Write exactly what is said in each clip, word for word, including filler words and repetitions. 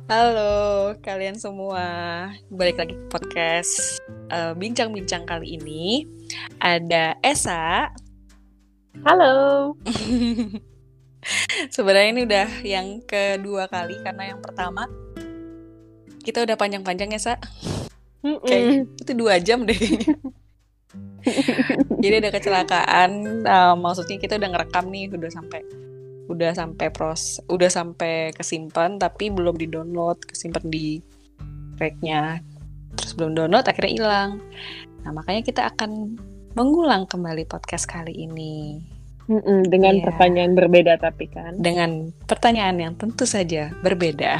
Halo kalian semua, balik lagi ke podcast uh, Bincang-Bincang kali ini. Ada Esa. Halo. Sebenarnya ini udah yang kedua kali, karena yang pertama kita udah panjang-panjang ya, Sa. Kayak itu dua jam deh. Jadi ada kecelakaan, uh, maksudnya kita udah ngerekam nih, udah sampai udah sampai pros, udah sampai kesimpan tapi belum di-download, kesimpan di tracknya, terus belum download akhirnya hilang. Nah makanya kita akan mengulang kembali podcast kali ini. Mm-mm, dengan yeah. pertanyaan berbeda tapi kan. Dengan pertanyaan yang tentu saja berbeda.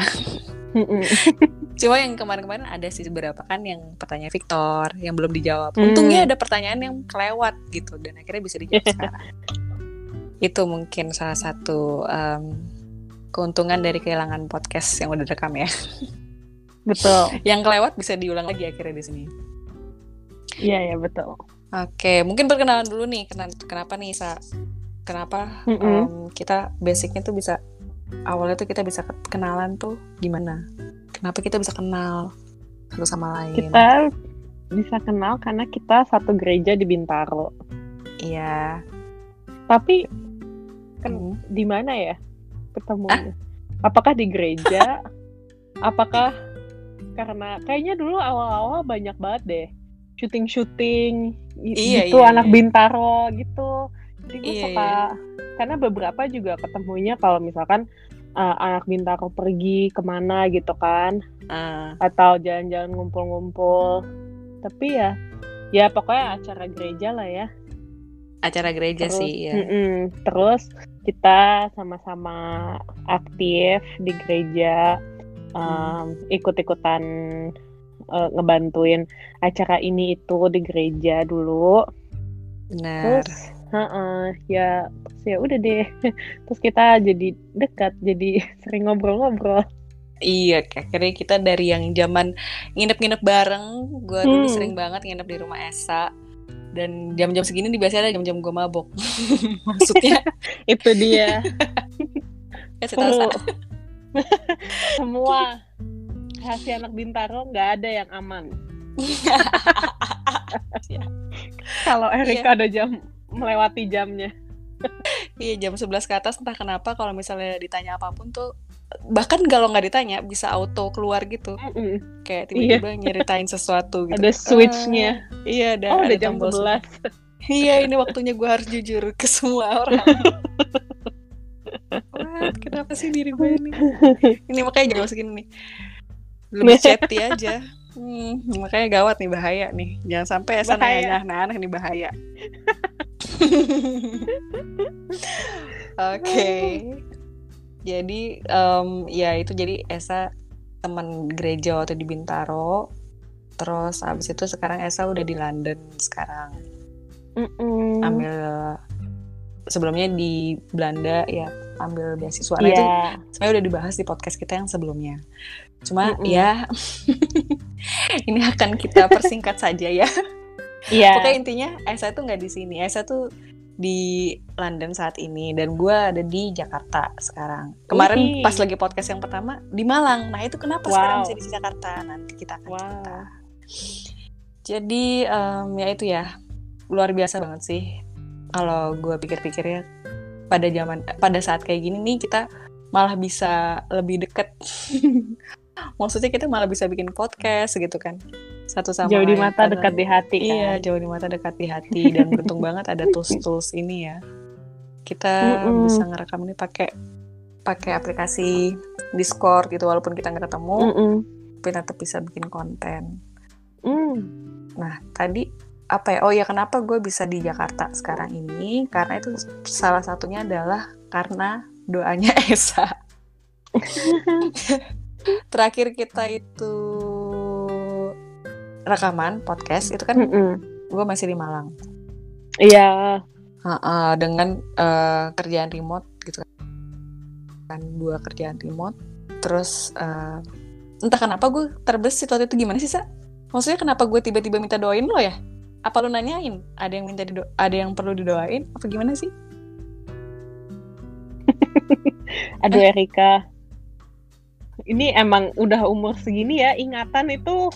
Cuma yang kemarin-kemarin ada sih beberapa kan yang pertanyaan Victor yang belum dijawab. Mm. Untungnya ada pertanyaan yang kelewat gitu dan akhirnya bisa dijawab sekarang. Itu mungkin salah satu um, keuntungan dari kehilangan podcast yang udah rekam ya. Betul. Yang kelewat bisa diulang lagi akhirnya di sini. Iya ya betul. Oke, mungkin perkenalan dulu nih. Kenapa nih Sa? Kenapa um, kita basicnya tuh bisa awalnya tuh kita bisa kenalan tuh gimana? Kenapa kita bisa kenal satu sama lain? Kita bisa kenal karena kita satu gereja di Bintaro. Iya. Tapi kan hmm. di mana ya ketemunya? Ah? Apakah di gereja? Apakah karena kayaknya dulu awal-awal banyak banget deh syuting-syuting iya, gitu iya, anak iya. Bintaro gitu. Jadi gue iya, suka iya. karena beberapa juga ketemunya kalau misalkan uh, anak Bintaro pergi kemana gitu kan, uh. atau jalan-jalan ngumpul-ngumpul. Tapi ya, ya pokoknya acara gereja lah ya. Acara gereja terus, sih ya. Terus kita sama-sama aktif di gereja, um, ikut-ikutan uh, ngebantuin acara ini itu di gereja dulu. Benar. Terus, uh-uh, ya, terus ya udah deh. Terus kita jadi dekat, jadi sering ngobrol-ngobrol. Iya, akhirnya kita dari yang zaman nginep-nginep bareng, gue dulu hmm. sering banget nginep di rumah Esa. Dan jam-jam segini biasanya ada jam-jam gue mabok. Maksudnya itu dia. Kasih semua rahasia anak Bintaro nggak ada yang aman. Kalau Erika iya. ada jam melewati jamnya. Iya, jam sebelas ke atas entah kenapa kalau misalnya ditanya apapun tuh, bahkan kalau nggak ditanya bisa auto keluar gitu. Mm-mm. Kayak tiba-tiba iya. nyeritain sesuatu gitu. Ada switch-nya. Uh, iya, ada, oh, ada udah jam sebelas. Iya, ini waktunya gue harus jujur ke semua orang. What? Kenapa sih diri gue ini? Ini makanya jam segini nih. Lebih chatty aja. Hmm, makanya gawat nih, bahaya nih. Jangan sampai Esa nanya aneh-aneh nih, bahaya. Oke. Okay. Jadi um, ya itu jadi Esa teman gereja waktu di Bintaro. Terus abis itu sekarang Esa udah di London sekarang. Mm-mm. Ambil sebelumnya di Belanda ya, ambil beasiswa. Nah yeah. itu sebenarnya udah dibahas di podcast kita yang sebelumnya. Cuma Mm-mm. ya ini akan kita persingkat saja ya. Yeah. Pokoknya intinya Esa tuh nggak di sini. Esa tuh di London saat ini dan gue ada di Jakarta sekarang. Kemarin Wih. pas lagi podcast yang pertama di Malang. Nah itu kenapa wow. sekarang bisa di Jakarta? Nanti kita akan wow. cerita. Jadi um, ya itu ya luar biasa banget sih. Kalau gue pikir-pikirnya pada zaman pada saat kayak gini nih kita malah bisa lebih deket. Maksudnya kita malah bisa bikin podcast gitu kan. Satu sama jauh lain. Jauh di mata karena, dekat di hati kan. Iya, jauh di mata dekat di hati dan beruntung banget ada tools-tools ini ya. Kita Mm-mm. bisa ngerekam ini pakai pakai aplikasi Discord gitu walaupun kita nggak ketemu, Mm-mm. tapi tetap bisa bikin konten. Mm. Nah, tadi apa ya? Oh ya, kenapa gue bisa di Jakarta sekarang ini? Karena itu salah satunya adalah karena doanya Esa. Terakhir kita itu rekaman podcast itu kan gue masih di Malang. Iya. Uh-uh, dengan uh, kerjaan remote gitu kan, dua kerjaan remote. Terus uh, entah kenapa gue terbesit waktu itu. Gimana sih Sa? Maksudnya kenapa gue tiba-tiba minta doain lo ya? Apa lo nanyain? Ada yang minta dido- ada yang perlu didoain? Apa gimana sih? Aduh Erika. ini emang udah umur segini ya, ingatan itu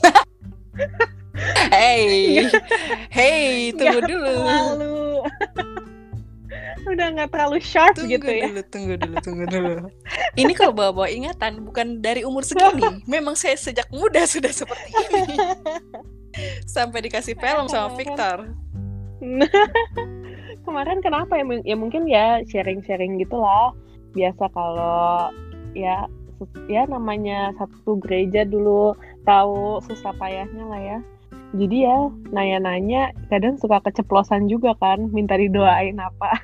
Hey, hey, tunggu nggak dulu. terlalu udah nggak terlalu sharp Tunggu gitu ya. dulu, tunggu dulu, tunggu dulu. Ini kalau bawa-bawa ingatan bukan dari umur segini. Memang saya sejak muda sudah seperti ini. Sampai dikasih film sama Victor. Kemarin kenapa ya? Ya mungkin ya sharing-sharing gitulah. Biasa kalau ya ya namanya satu gereja dulu, tahu susah payahnya lah ya. Jadi ya nanya-nanya kadang suka keceplosan juga kan, minta didoain apa.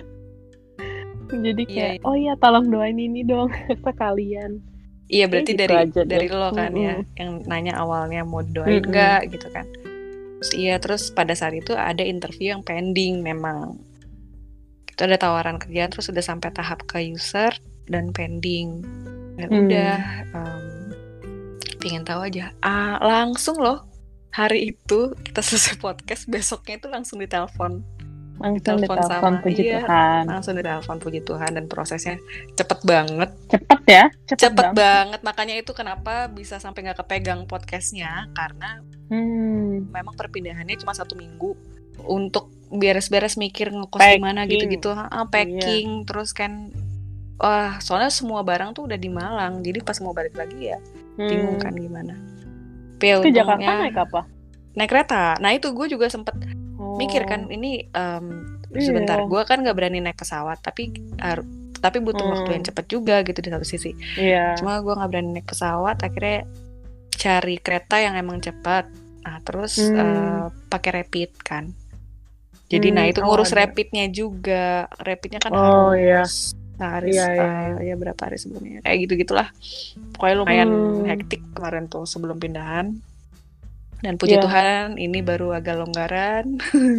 Jadi kayak Iya. oh iya tolong doain ini dong sekalian. Iya berarti gitu dari aja dari deh. lo kan Mm-mm. ya yang nanya awalnya mau doain Mm-mm. nggak gitu kan. Terus iya terus pada saat itu ada interview yang pending memang. Itu ada tawaran kerjaan terus udah sampai tahap ke user dan pending. Dan Hmm. udah um, pengen tahu aja. Ah langsung loh hari itu kita selesai podcast besoknya itu langsung ditelepon. Langsung Ditelepon ditelepon sama puji iya, Tuhan. langsung ditelepon puji Tuhan dan prosesnya cepet banget. Cepet ya, cepet, Cepet banget. banget, makanya itu kenapa bisa sampai nggak kepegang podcastnya karena Hmm. memang perpindahannya cuma satu minggu untuk beres-beres mikir ngekos di mana Packing. gitu-gitu, ah, packing terus kan, wah soalnya semua barang tuh udah di Malang, jadi pas mau balik lagi ya bingung Hmm. kan gimana. Tapi ya Ke Jakarta untungnya naik apa? naik kereta. Nah itu gue juga sempet Oh. mikir kan ini um, Iya. sebentar gue kan nggak berani naik pesawat tapi har- tapi butuh Hmm. waktu yang cepat juga gitu di satu sisi. Iya. Cuma gue nggak berani naik pesawat, akhirnya cari kereta yang emang cepat. Nah terus Hmm. uh, pakai rapid kan. Jadi Hmm, nah itu oh, ngurus ada. rapidnya juga. Rapidnya kan Oh, iya. harus sehari Iya, iya, uh, ya berapa hari sebelumnya. Kayak gitu gitulah. Pokoknya lumayan Hmm. hektik kemarin tuh sebelum pindahan. Dan puji Iya. Tuhan ini baru agak longgaran.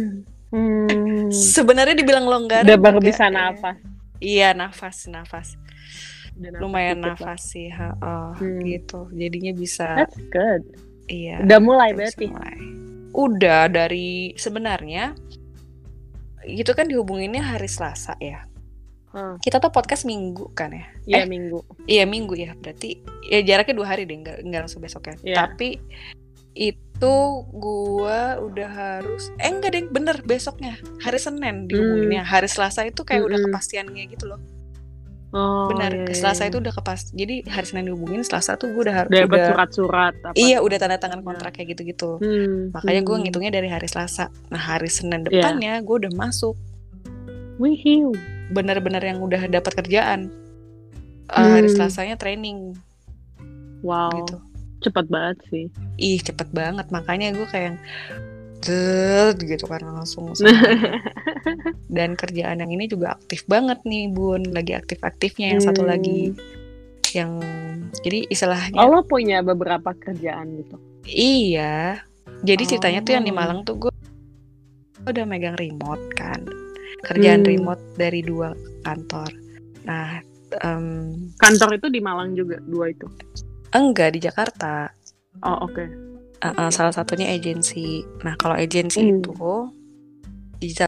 Hmm. Sebenarnya dibilang longgaran Udah baru juga, bisa eh, nafas. Iya nafas nafas. Udah nafas Lumayan dikit lah. nafas sih, ha, oh, Hmm. gitu. Jadinya bisa, That's good. iya. Udah mulai bisa berarti. mulai. Udah dari sebenarnya, itu kan dihubunginnya hari Selasa ya. Hmm. Kita tuh podcast Minggu kan ya. Iya Eh, minggu. Iya Minggu ya. Berarti ya jaraknya dua hari deh, nggak nggak langsung besoknya. Iya. Tapi itu gua udah harus, eh enggak deh, bener besoknya hari Senin dihubunginnya. Hari Selasa itu kayak udah Mm-mm. kepastiannya gitu loh. Oh, Benar, iya, iya, Selasa iya. itu udah kepas. Jadi hari Senin dihubungin, Selasa tuh gue udah harus Udah dapat udah surat-surat apa iya tuh. udah tanda tangan Iya. kontrak kayak gitu-gitu. Hmm. Makanya gue hmm. ngitungnya dari hari Selasa. Nah hari Senin Iya. depannya gue udah masuk, Wihiu. benar-benar yang udah dapat kerjaan. Uh, Hari Hmm. Selasanya training Wow. gitu. Cepat banget sih. Ih cepet banget, makanya gue kayak yang Zet, gitu kan langsung semuanya. Dan kerjaan yang ini juga aktif banget nih Bun, lagi aktif-aktifnya yang satu Hmm. lagi yang jadi istilahnya Oh, lo punya beberapa kerjaan gitu. iya. Jadi ceritanya tuh yang di Oh. Malang tuh gue udah megang remote kan. Kerjaan Hmm. remote dari dua kantor. Nah, em, Kantor itu di Malang juga, dua itu. enggak di Jakarta. Oh, oke. Uh, uh, salah satunya agensi. Nah, kalau agensi Hmm. itu digital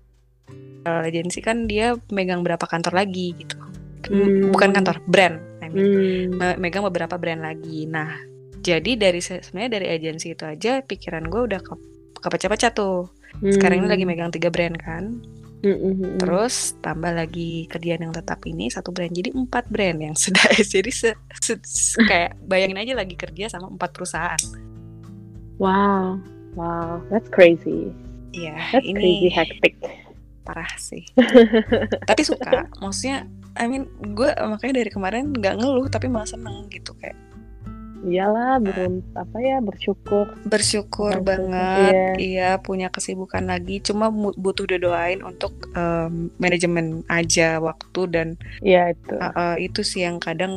agensi kan dia megang berapa kantor lagi gitu. Hmm. Bukan kantor, brand. I mean. Hmm. Me- megang beberapa brand lagi. Nah, jadi dari se- sebenarnya dari agensi itu aja pikiran gue udah ke kepecah-pecah tuh. Sekarang ini Hmm. lagi megang tiga brand kan. Hmm, hmm, hmm. Terus tambah lagi kerjaan yang tetap ini satu brand, jadi empat brand yang sudah jadi se, se, se- kayak bayangin aja lagi kerja sama empat perusahaan. Wow. Wow, that's crazy. Iya, That's crazy ini hectic. parah sih. Tapi suka, maksudnya, I mean, gue makanya dari kemarin nggak ngeluh tapi malah seneng gitu kayak Iyalah, berun apa ya, bersyukur. bersyukur Bersyukur, banget, iya punya kesibukan lagi. Cuma mu- butuh didoain untuk em, manajemen aja waktu dan Iya itu. uh, uh, itu sih yang kadang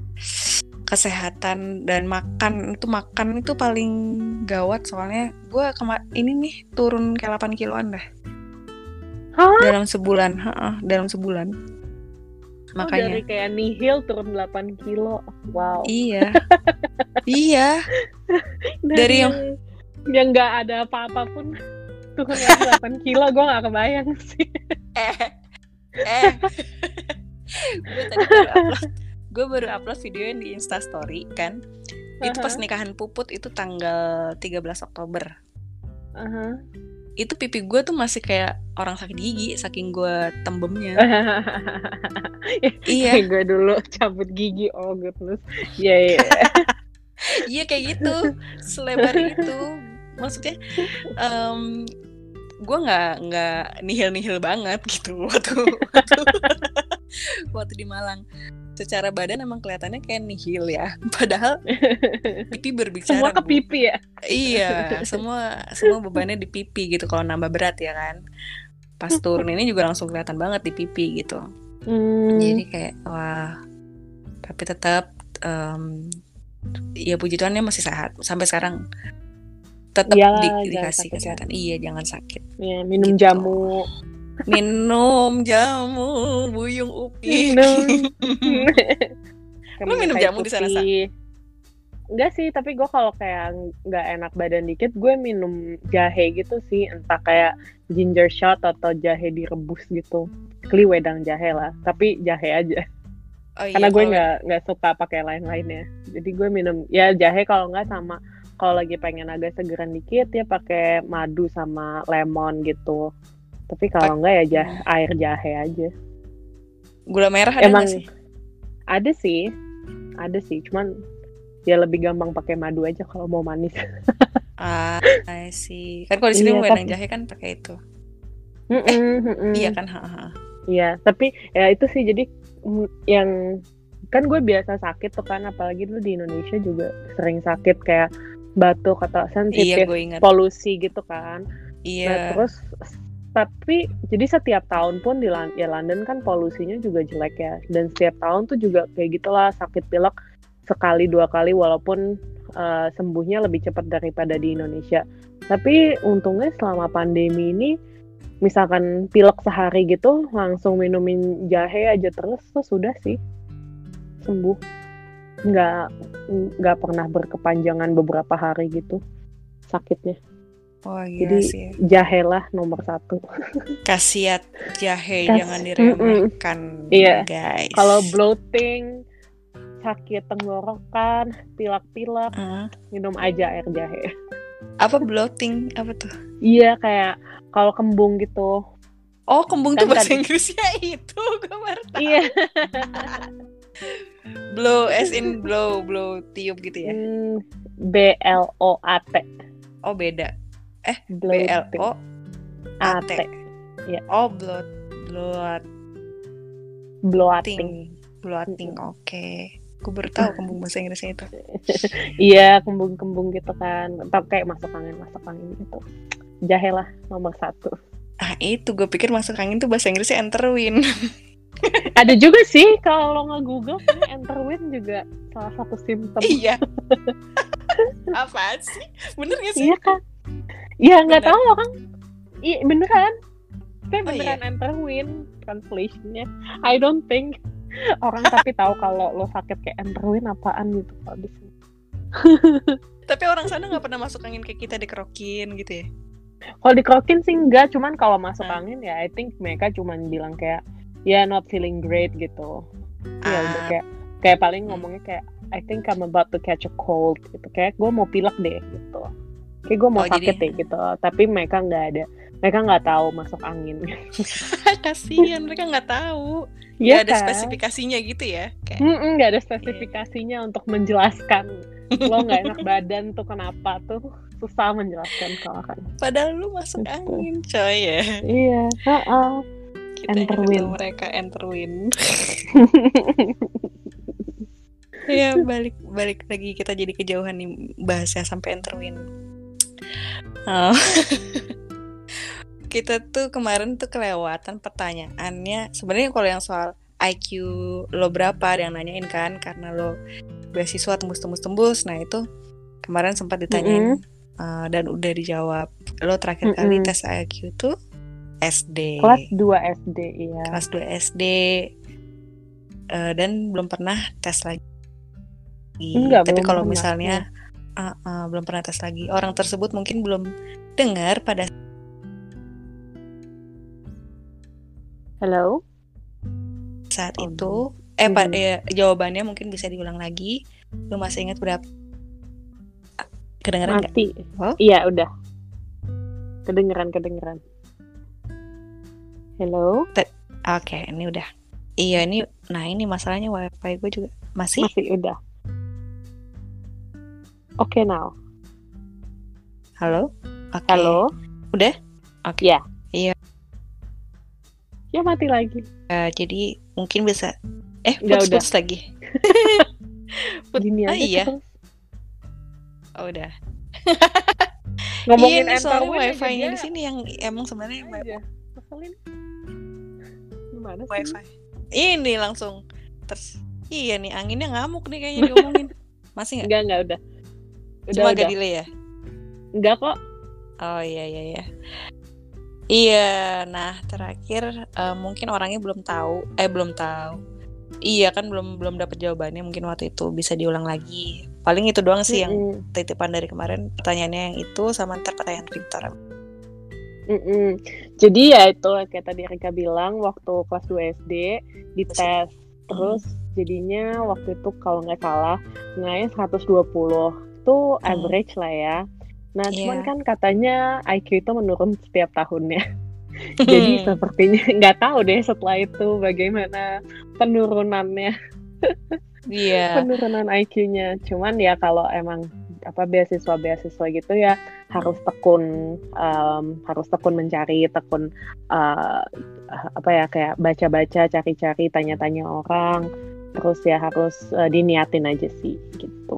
kesehatan dan makan itu makan itu paling gawat soalnya gue kema- ini nih turun kayak delapan kiloan dah Hah? dalam sebulan, ha-ha, dalam sebulan. Oh, Makanya dari kayak nihil turun delapan kilo. Wow. iya iya dari yang yang nggak ada apa-apa pun turun lagi delapan kilo, gue nggak kebayang sih. eh eh gue tadi baru upload gue baru upload video yang di Instastory kan. Itu pas nikahan Puput itu tanggal tiga belas Oktober. Uh-huh. Itu pipi gue tuh masih kayak orang sakit gigi saking gue tembemnya. Iya. Gue dulu cabut gigi, oh goodness. Iya iya. Iya kayak gitu, selebar itu. Maksudnya um, gue nggak nggak nihil-nihil banget gitu waktu waktu, waktu di Malang. Secara badan emang kelihatannya kayak nihil ya, padahal pipi berbicara. Semua ke Bu. pipi ya? Iya, semua semua bebannya di pipi gitu kalau nambah berat ya kan. Pas turun ini juga langsung kelihatan banget di pipi gitu. Hmm. Jadi kayak wah, tapi tetap um, ya puji Tuhannya masih sehat sampai sekarang. Tetap di, dikasih kesehatan. Ya. Iya, jangan sakit. Ya, minum gitu. Jamu. Minum jamu Buyung Upi. Minum. Lu minum jamu di sana, Sa? Enggak sih, tapi gue kalau kayak nggak enak badan dikit, gue minum jahe gitu sih, entah kayak ginger shot atau jahe direbus gitu. Kli wedang jahe lah, tapi jahe aja. Oh, iya, karena gue nggak kalau... nggak suka pakai lain-lainnya. Jadi gue minum ya jahe, kalau nggak sama kalau lagi pengen agak segeran dikit ya pakai madu sama lemon gitu. Tapi kalau enggak ya jah, air jahe aja. Gula merah ada Emang sih? Ada sih, ada sih. Cuman ya lebih gampang pakai madu aja kalau mau manis. Ah, I see. Kan kalau di sini iya, wedang tapi... jahe kan pakai itu. Mm-mm, eh, mm-mm. Iya kan? Ha-ha. Iya, tapi ya itu sih jadi yang kan gue biasa sakit tuh kan, apalagi dulu di Indonesia juga sering sakit kayak batuk atau sensitif iya, polusi gitu kan. Iya. Nah, terus tapi jadi setiap tahun pun di ya London kan polusinya juga jelek ya, dan setiap tahun tuh juga kayak gitulah sakit pilek sekali dua kali walaupun uh, sembuhnya lebih cepat daripada di Indonesia. Tapi untungnya selama pandemi ini misalkan pilek sehari gitu langsung minumin jahe aja terus tuh sudah sih sembuh, nggak nggak pernah berkepanjangan beberapa hari gitu sakitnya. Oh, jadi sih. Jahe lah nomor satu. Khasiat jahe Kas- jangan diremehkan, iya. Guys. Kalau bloating, sakit tenggorokan, pilek-pilek, uh. minum aja air jahe. Apa bloating? Apa tuh? Iya kayak kalau kembung gitu. Oh, kembung kan tuh bahasa Inggrisnya itu, gue baru tahu. Iya. Blow as in blow, blow tiup gitu ya. Hmm, B L O A T. Oh, beda. Eh, B L O A T. Ya. Oh, bloat, bloat, bloating, bloating. Oke, okay. Gue baru tahu kembung bahasa Inggrisnya itu. Iya, kembung-kembung gitu kan. Tapi kayak masuk angin, masuk angin gitu. Jahe lah nomor satu. Ah, itu gue pikir masuk angin tuh bahasa Inggrisnya Enterwin. Ada juga sih kalau lo nge-google Enterwin juga salah satu simptom. Iya. Apaan sih? Bener gak sih? Iya kan? Iya nggak tahu kan? Iya beneran. Kayak beneran oh, iya. Enterwin translationnya. I don't think orang tapi tahu kalau lo sakit kayak Enterwin apaan gitu kalau di sini. Tapi orang sana nggak pernah masuk angin kayak kita dikerokin gitu ya? Kalau dikerokin sih enggak, cuman kalau masuk hmm. angin ya I think mereka cuman bilang kayak ya yeah, not feeling great gitu. Ah. Ya udah kayak kayak paling ngomongnya kayak I think I'm about to catch a cold gitu. Kayak gue mau pilek deh gitu. Kayak gue mau oh, sakit jadi... deh gitu. Tapi mereka nggak ada, mereka nggak tahu masuk angin. Kasian mereka nggak tahu. Ya, gak ada kan? Spesifikasinya gitu ya? Kayak... nggak ada spesifikasinya yeah. untuk menjelaskan lo nggak enak badan tuh kenapa tuh susah menjelaskan kalau kan. Padahal lu masuk gitu. Angin coy ya. Iya. Uh-uh. Kita Enterwin. Mereka Enterwin. Ya balik balik lagi kita jadi kejauhan nih bahasnya sampai Enterwin. Oh. Kita tuh kemarin tuh kelewatan pertanyaannya. Sebenarnya kalau yang soal I Q lo berapa ada yang nanyain kan karena lo beasiswa tembus-tembus-tembus. Nah itu kemarin sempat ditanyain mm-hmm. uh, dan udah dijawab. Lo terakhir mm-hmm. kali tes I Q tuh S D. Kelas dua S D, iya. Kelas dua S D. Uh, dan belum pernah tes lagi. Enggak, tapi kalau misalnya uh, uh, belum pernah tes lagi, orang tersebut mungkin belum dengar pada Hello? saat oh. itu Eh, pa, Mhm. ya, jawabannya mungkin bisa diulang lagi. Lu masih ingat berapa? Kedengeran nggak? Mati. Oh, Iya, udah. Kedengeran, kedengeran. Hello? oke, ini udah. Iya, ini, nah ini masalahnya wifi gue juga masih. Masih udah. Oke, now. Halo? Oke. Halo? Udah? Oke. Ya. Iya. Ya mati lagi. Uh, jadi mungkin bisa. Eh, Nggak, udah. putus-putus lagi. Put- Gini ah, aja iya. terus. Oh, udah. Ngomongin iya nih, soalnya Enterwin aja wifi-nya dia. di sini yang emang sebenarnya Aja. Masalin. Gimana sih? wifi. Ini langsung terus. Iya nih, anginnya ngamuk nih kayaknya diomongin. Masih nggak? Enggak, enggak, udah. Udah, Cuma udah. agak delay ya? Enggak kok. Oh iya iya iya. Iya, nah terakhir uh, mungkin orangnya belum tahu, eh belum tahu. Iya kan belum belum dapat jawabannya, mungkin waktu itu bisa diulang lagi. Paling itu doang sih Mm-mm. yang titipan dari kemarin, pertanyaannya yang itu sama ntar pertanyaan Victor. Mm-mm. Jadi ya itu kayak tadi Rika bilang waktu kelas dua S D dites, terus jadinya waktu itu kalau nggak salah nilainya seratus dua puluh itu average lah ya. Nah Iya. cuman kan katanya I Q itu menurun setiap tahunnya. Jadi sepertinya nggak tahu deh setelah itu bagaimana penurunannya. Iya. Penurunan I Q-nya. Cuman ya kalau emang apa beasiswa-beasiswa gitu ya harus tekun um, harus tekun mencari, tekun uh, apa ya kayak baca-baca, cari-cari, tanya-tanya orang. Terus ya harus uh, diniatin aja sih gitu.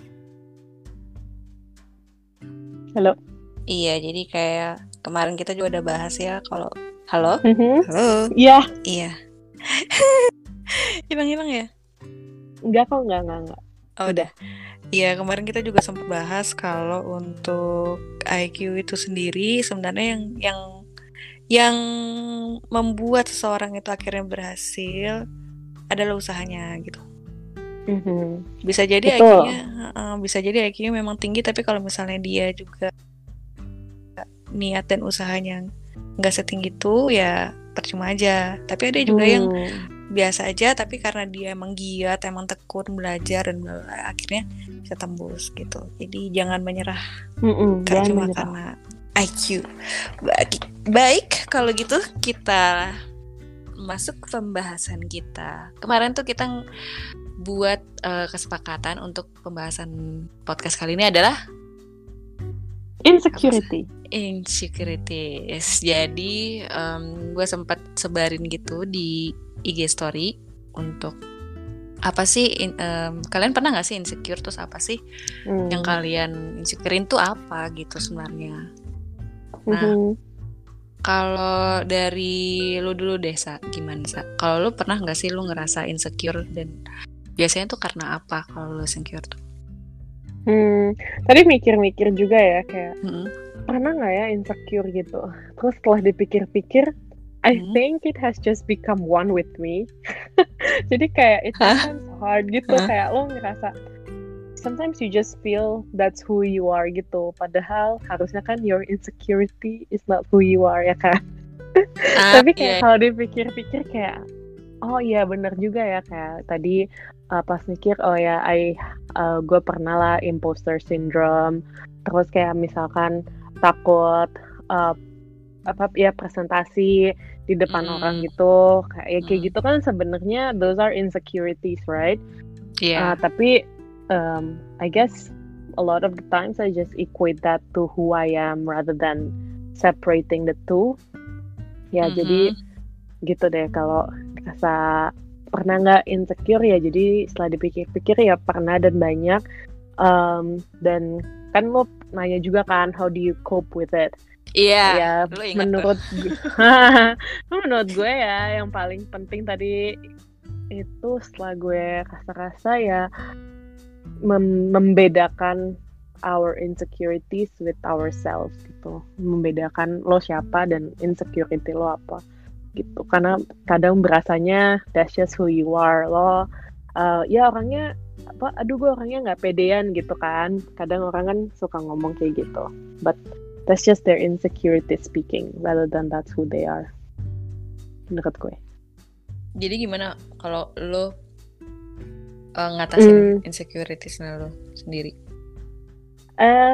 Halo. Iya, jadi kayak kemarin kita juga udah bahas ya kalau halo, mm-hmm. halo, iya, iya, hilang-hilang ya? Enggak kok, enggak, enggak, enggak. Oh, udah. Iya, kemarin kita juga sempat bahas kalau untuk I Q itu sendiri sebenarnya yang yang yang membuat seseorang itu akhirnya berhasil adalah usahanya gitu. Mm-hmm. Bisa jadi Betul. I Q-nya uh, bisa jadi I Q-nya memang tinggi, tapi kalau misalnya dia juga niat dan usahanya nggak setinggi itu ya percuma aja. Tapi ada juga hmm. yang biasa aja, tapi karena dia emang giat, emang tekun belajar dan akhirnya bisa tembus gitu. Jadi jangan menyerah Mm-mm, karena jangan cuma menyerah. karena I Q. Baik, baik kalau gitu kita masuk ke pembahasan kita. Kemarin tuh kita buat uh, kesepakatan untuk pembahasan podcast kali ini adalah insecurity. Insecurity. Yes. Jadi um, gue sempat sebarin gitu di I G story untuk apa sih in, um, kalian pernah nggak sih insecure, terus apa sih hmm. yang kalian insecurein tuh apa gitu sebenarnya. Nah mm-hmm. kalau dari lu dulu deh Sa, gimana Sa? Kalau lu pernah nggak sih lu ngerasa insecure dan biasanya tuh karena apa kalau lu insecure tuh? Hmm, tadi mikir-mikir juga ya kayak hmm. pernah nggak ya insecure gitu. Terus setelah dipikir-pikir, I hmm. think it has just become one with me. Jadi kayak it's sometimes hard gitu, huh? Kayak lo ngerasa sometimes you just feel that's who you are gitu. Padahal harusnya kan your insecurity is not who you are ya kan. Ah, tapi kayak yeah. Kalau dipikir-pikir kayak oh iya benar juga ya kayak tadi uh, pas mikir oh ya I uh, gue pernah lah imposter syndrome. Terus kayak misalkan takut uh, apa ya presentasi di depan mm. orang gitu kayak ya, kayak mm. gitu kan sebenarnya those are insecurities, right? Yeah. Uh, tapi um, I guess a lot of the times I just equate that to who I am rather than separating the two. Ya mm-hmm. jadi gitu deh kalau rasa pernah nggak insecure ya jadi setelah dipikir-pikir ya pernah dan banyak um, dan kan lo nanya juga kan how do you cope with it. Iya, yeah, ya menurut gue, menurut gue ya yang paling penting tadi itu setelah gue rasa-rasa ya mem- membedakan our insecurities with ourselves gitu, membedakan lo siapa dan insecurity lo apa gitu, karena kadang berasanya that's just who you are lo uh, ya orangnya apa aduh gue orangnya nggak pedean gitu kan, kadang orang kan suka ngomong kayak gitu, but that's just their insecurity speaking rather than that's who they are menurut gue. Jadi gimana kalau lo uh, ngatasin Hmm. insecurities lo sendiri? Eh,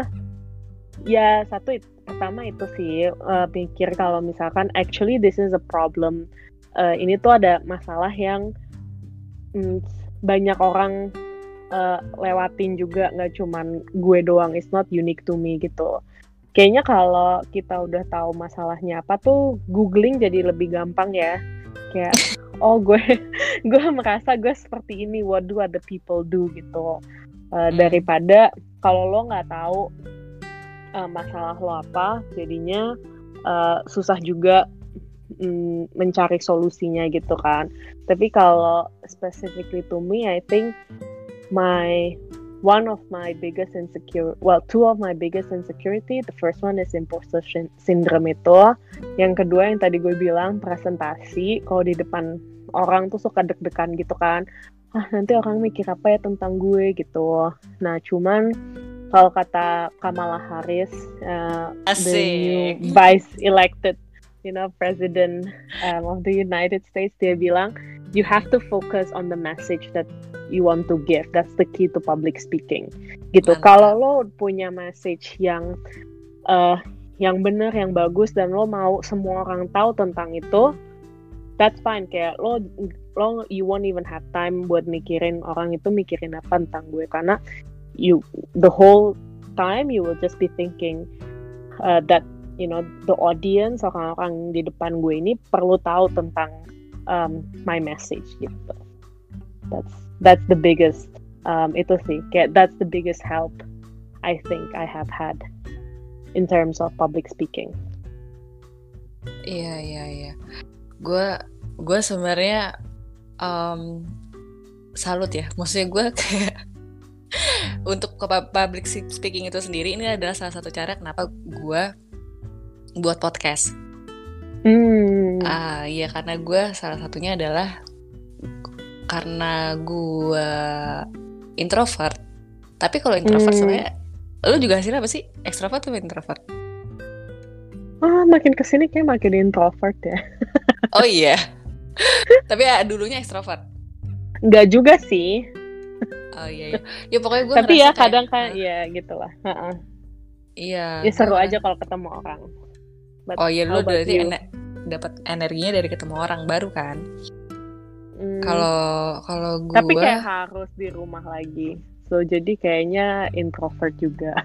ya satu it- pertama itu sih uh, pikir kalau misalkan actually this is a problem. Uh, ini tuh ada masalah yang mm, banyak orang uh, lewatin juga, nggak cuman gue doang. It's not unique to me gitu. Kayaknya kalau kita udah tahu masalahnya apa tuh, googling jadi lebih gampang ya. Kayak, oh gue gue merasa gue seperti ini, what do other people do gitu. Uh, Hmm. Daripada kalau lo nggak tahu uh, masalah lo apa, jadinya uh, susah juga mm, mencari solusinya gitu kan. Tapi kalau specifically to me, I think my one of my biggest insecure, well, two of my biggest insecurity. The first one is imposter syn- syndrome itu. Yang kedua yang tadi gue bilang presentasi. Kalau di depan orang tuh suka deg-degan gitu kan. Ah, nanti orang mikir apa ya tentang gue gitu. Nah, cuman kalau kata Kamala Harris, uh, the new Asik. vice elected, you know, president um, of the United States, dia bilang, you have to focus on the message that you want to give. That's the key to public speaking. Gitu. Mantap. Kalau lo punya message yang uh, yang benar, yang bagus, dan lo mau semua orang tahu tentang itu, that's fine. Kayak lo lo you won't even have time buat mikirin orang itu mikirin apa tentang gue, karena you the whole time you will just be thinking uh, that you know the audience, orang-orang di depan gue ini perlu tahu tentang um, my message gitu. That's that's the biggest um, itu sih kayak that's the biggest help I think I have had in terms of public speaking. Iya iya iya. Gue gue sebenarnya um, salut ya. Maksudnya gue kayak untuk ke public speaking itu sendiri, ini adalah salah satu cara kenapa gue buat podcast. Hmm. Ah iya, karena gue salah satunya adalah karena gue introvert. Tapi kalau introvert Hmm. sebenarnya, lu juga hasilnya apa sih? Extrovert atau introvert? Ah, makin kesini kayak makin introvert ya. Oh iya. Tapi ya dulunya extrovert. Enggak juga sih. Oh iya, iya. Ya pokoknya gue Tapi ngerasa ya kayak, kadang kan ah, ya gitulah. Uh-uh. iya. Ya seru gue aja ngerasa- kalau ketemu orang. But Oh iya, how lu about berarti you? ener- dapat energinya dari ketemu orang baru kan? Hmm, Kalau kalau gue, tapi kayak harus di rumah lagi. So jadi kayaknya introvert juga.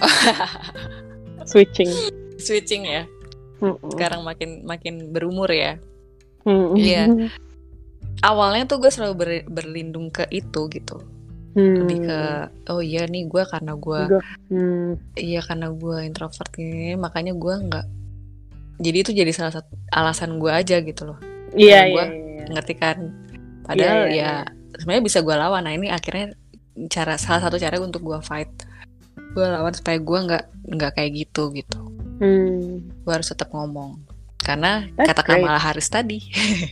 Switching. switching ya. Mm-mm. Sekarang makin makin berumur ya. Mm-mm. Iya. Awalnya tuh gue selalu ber- berlindung ke itu gitu. Hmm. Lebih ke, oh iya nih gue karena gue, Gua- hmm. iya karena gue introvert ini, makanya gue nggak. Jadi itu jadi salah satu alasan gue aja gitu loh. Iya, Kalau iya, gua iya. Ngerti kan? Padahal Iya, iya, ya sebenarnya bisa gue lawan. Nah ini akhirnya cara salah satu cara untuk gue fight. Gue lawan supaya gue nggak nggak kayak gitu gitu. Hmm. Gue harus tetap ngomong. Karena That's kata great. Kamala Harris tadi,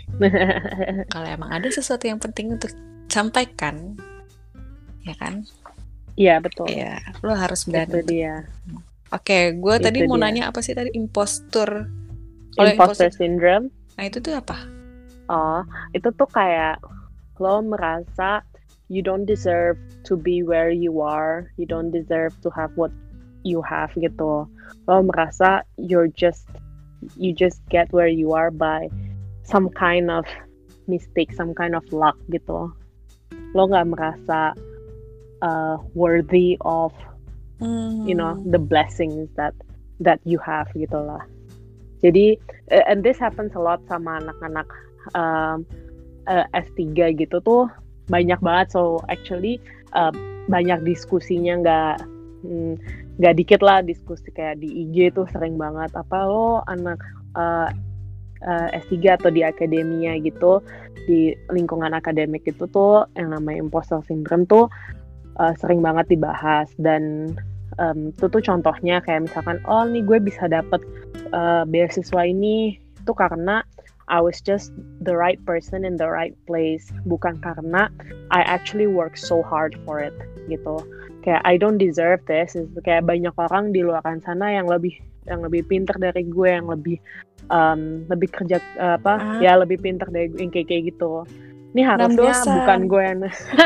kalau emang ada sesuatu yang penting untuk sampaikan, ya kan? Iya, betul. Ya, lo harus Itu berani. dia. Oke, gue Itu tadi mau dia. nanya apa sih tadi? Impostur. Kalau Imposter impostor, syndrome. nah itu tuh apa? Oh, itu tuh kayak lo merasa you don't deserve to be where you are, you don't deserve to have what you have gitu. Lo merasa you're just you just get where you are by some kind of mistake, some kind of luck gitu. Lo nggak merasa uh, worthy of Hmm. you know the blessings that that you have gitu lah. Jadi uh, and this happens a lot sama anak-anak um, uh, S tiga gitu tuh banyak banget. So actually uh, banyak diskusinya, nggak hmm, nggak dikit lah diskusi kayak di I G tuh sering banget apa lo anak uh, uh, S tiga atau di akademia gitu, di lingkungan akademik itu tuh yang namanya imposter syndrome tuh uh, sering banget dibahas. Dan um, itu tuh contohnya kayak misalkan oh nih gue bisa dapet uh, beasiswa ini itu karena I was just the right person in the right place, bukan karena I actually work so hard for it gitu. Kayak I don't deserve this. Kayak banyak orang di luar sana yang lebih yang lebih pintar dari gue, yang lebih um, lebih kerja uh, apa Ah. ya lebih pintar dari gue, yang kayak kayak gitu. Ini harusnya dosen. bukan gue yang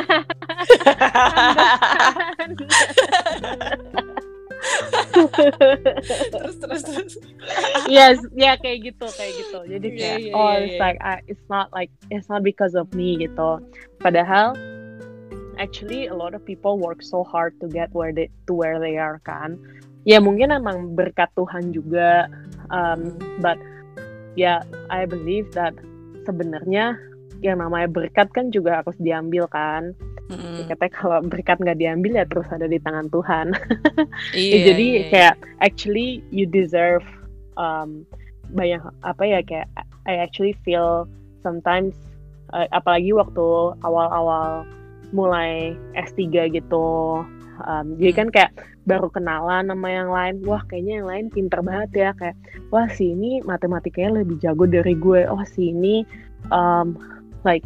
terus terus terus. Yes, ya kayak gitu, kayak gitu. Jadi kayak Yeah, yeah, oh, yeah, it's yeah. like I, it's not like it's not because of me gitu. Padahal actually a lot of people work so hard to get where they to where they are kan. Ya mungkin emang berkat Tuhan juga, um, but ya yeah, I believe that sebenarnya yang namanya berkat kan juga harus diambil kan. Mm-hmm. Ya, katanya kalau berkat nggak diambil ya terus ada di tangan Tuhan. Iya, ya, jadi iya, kayak iya. Actually you deserve um, banyak apa ya kayak I actually feel sometimes uh, apalagi waktu awal-awal mulai S tiga gitu. Um, jadi kan kayak baru kenalan sama yang lain, wah kayaknya yang lain pinter banget ya, kayak wah si ini matematikanya lebih jago dari gue, oh si ini um, like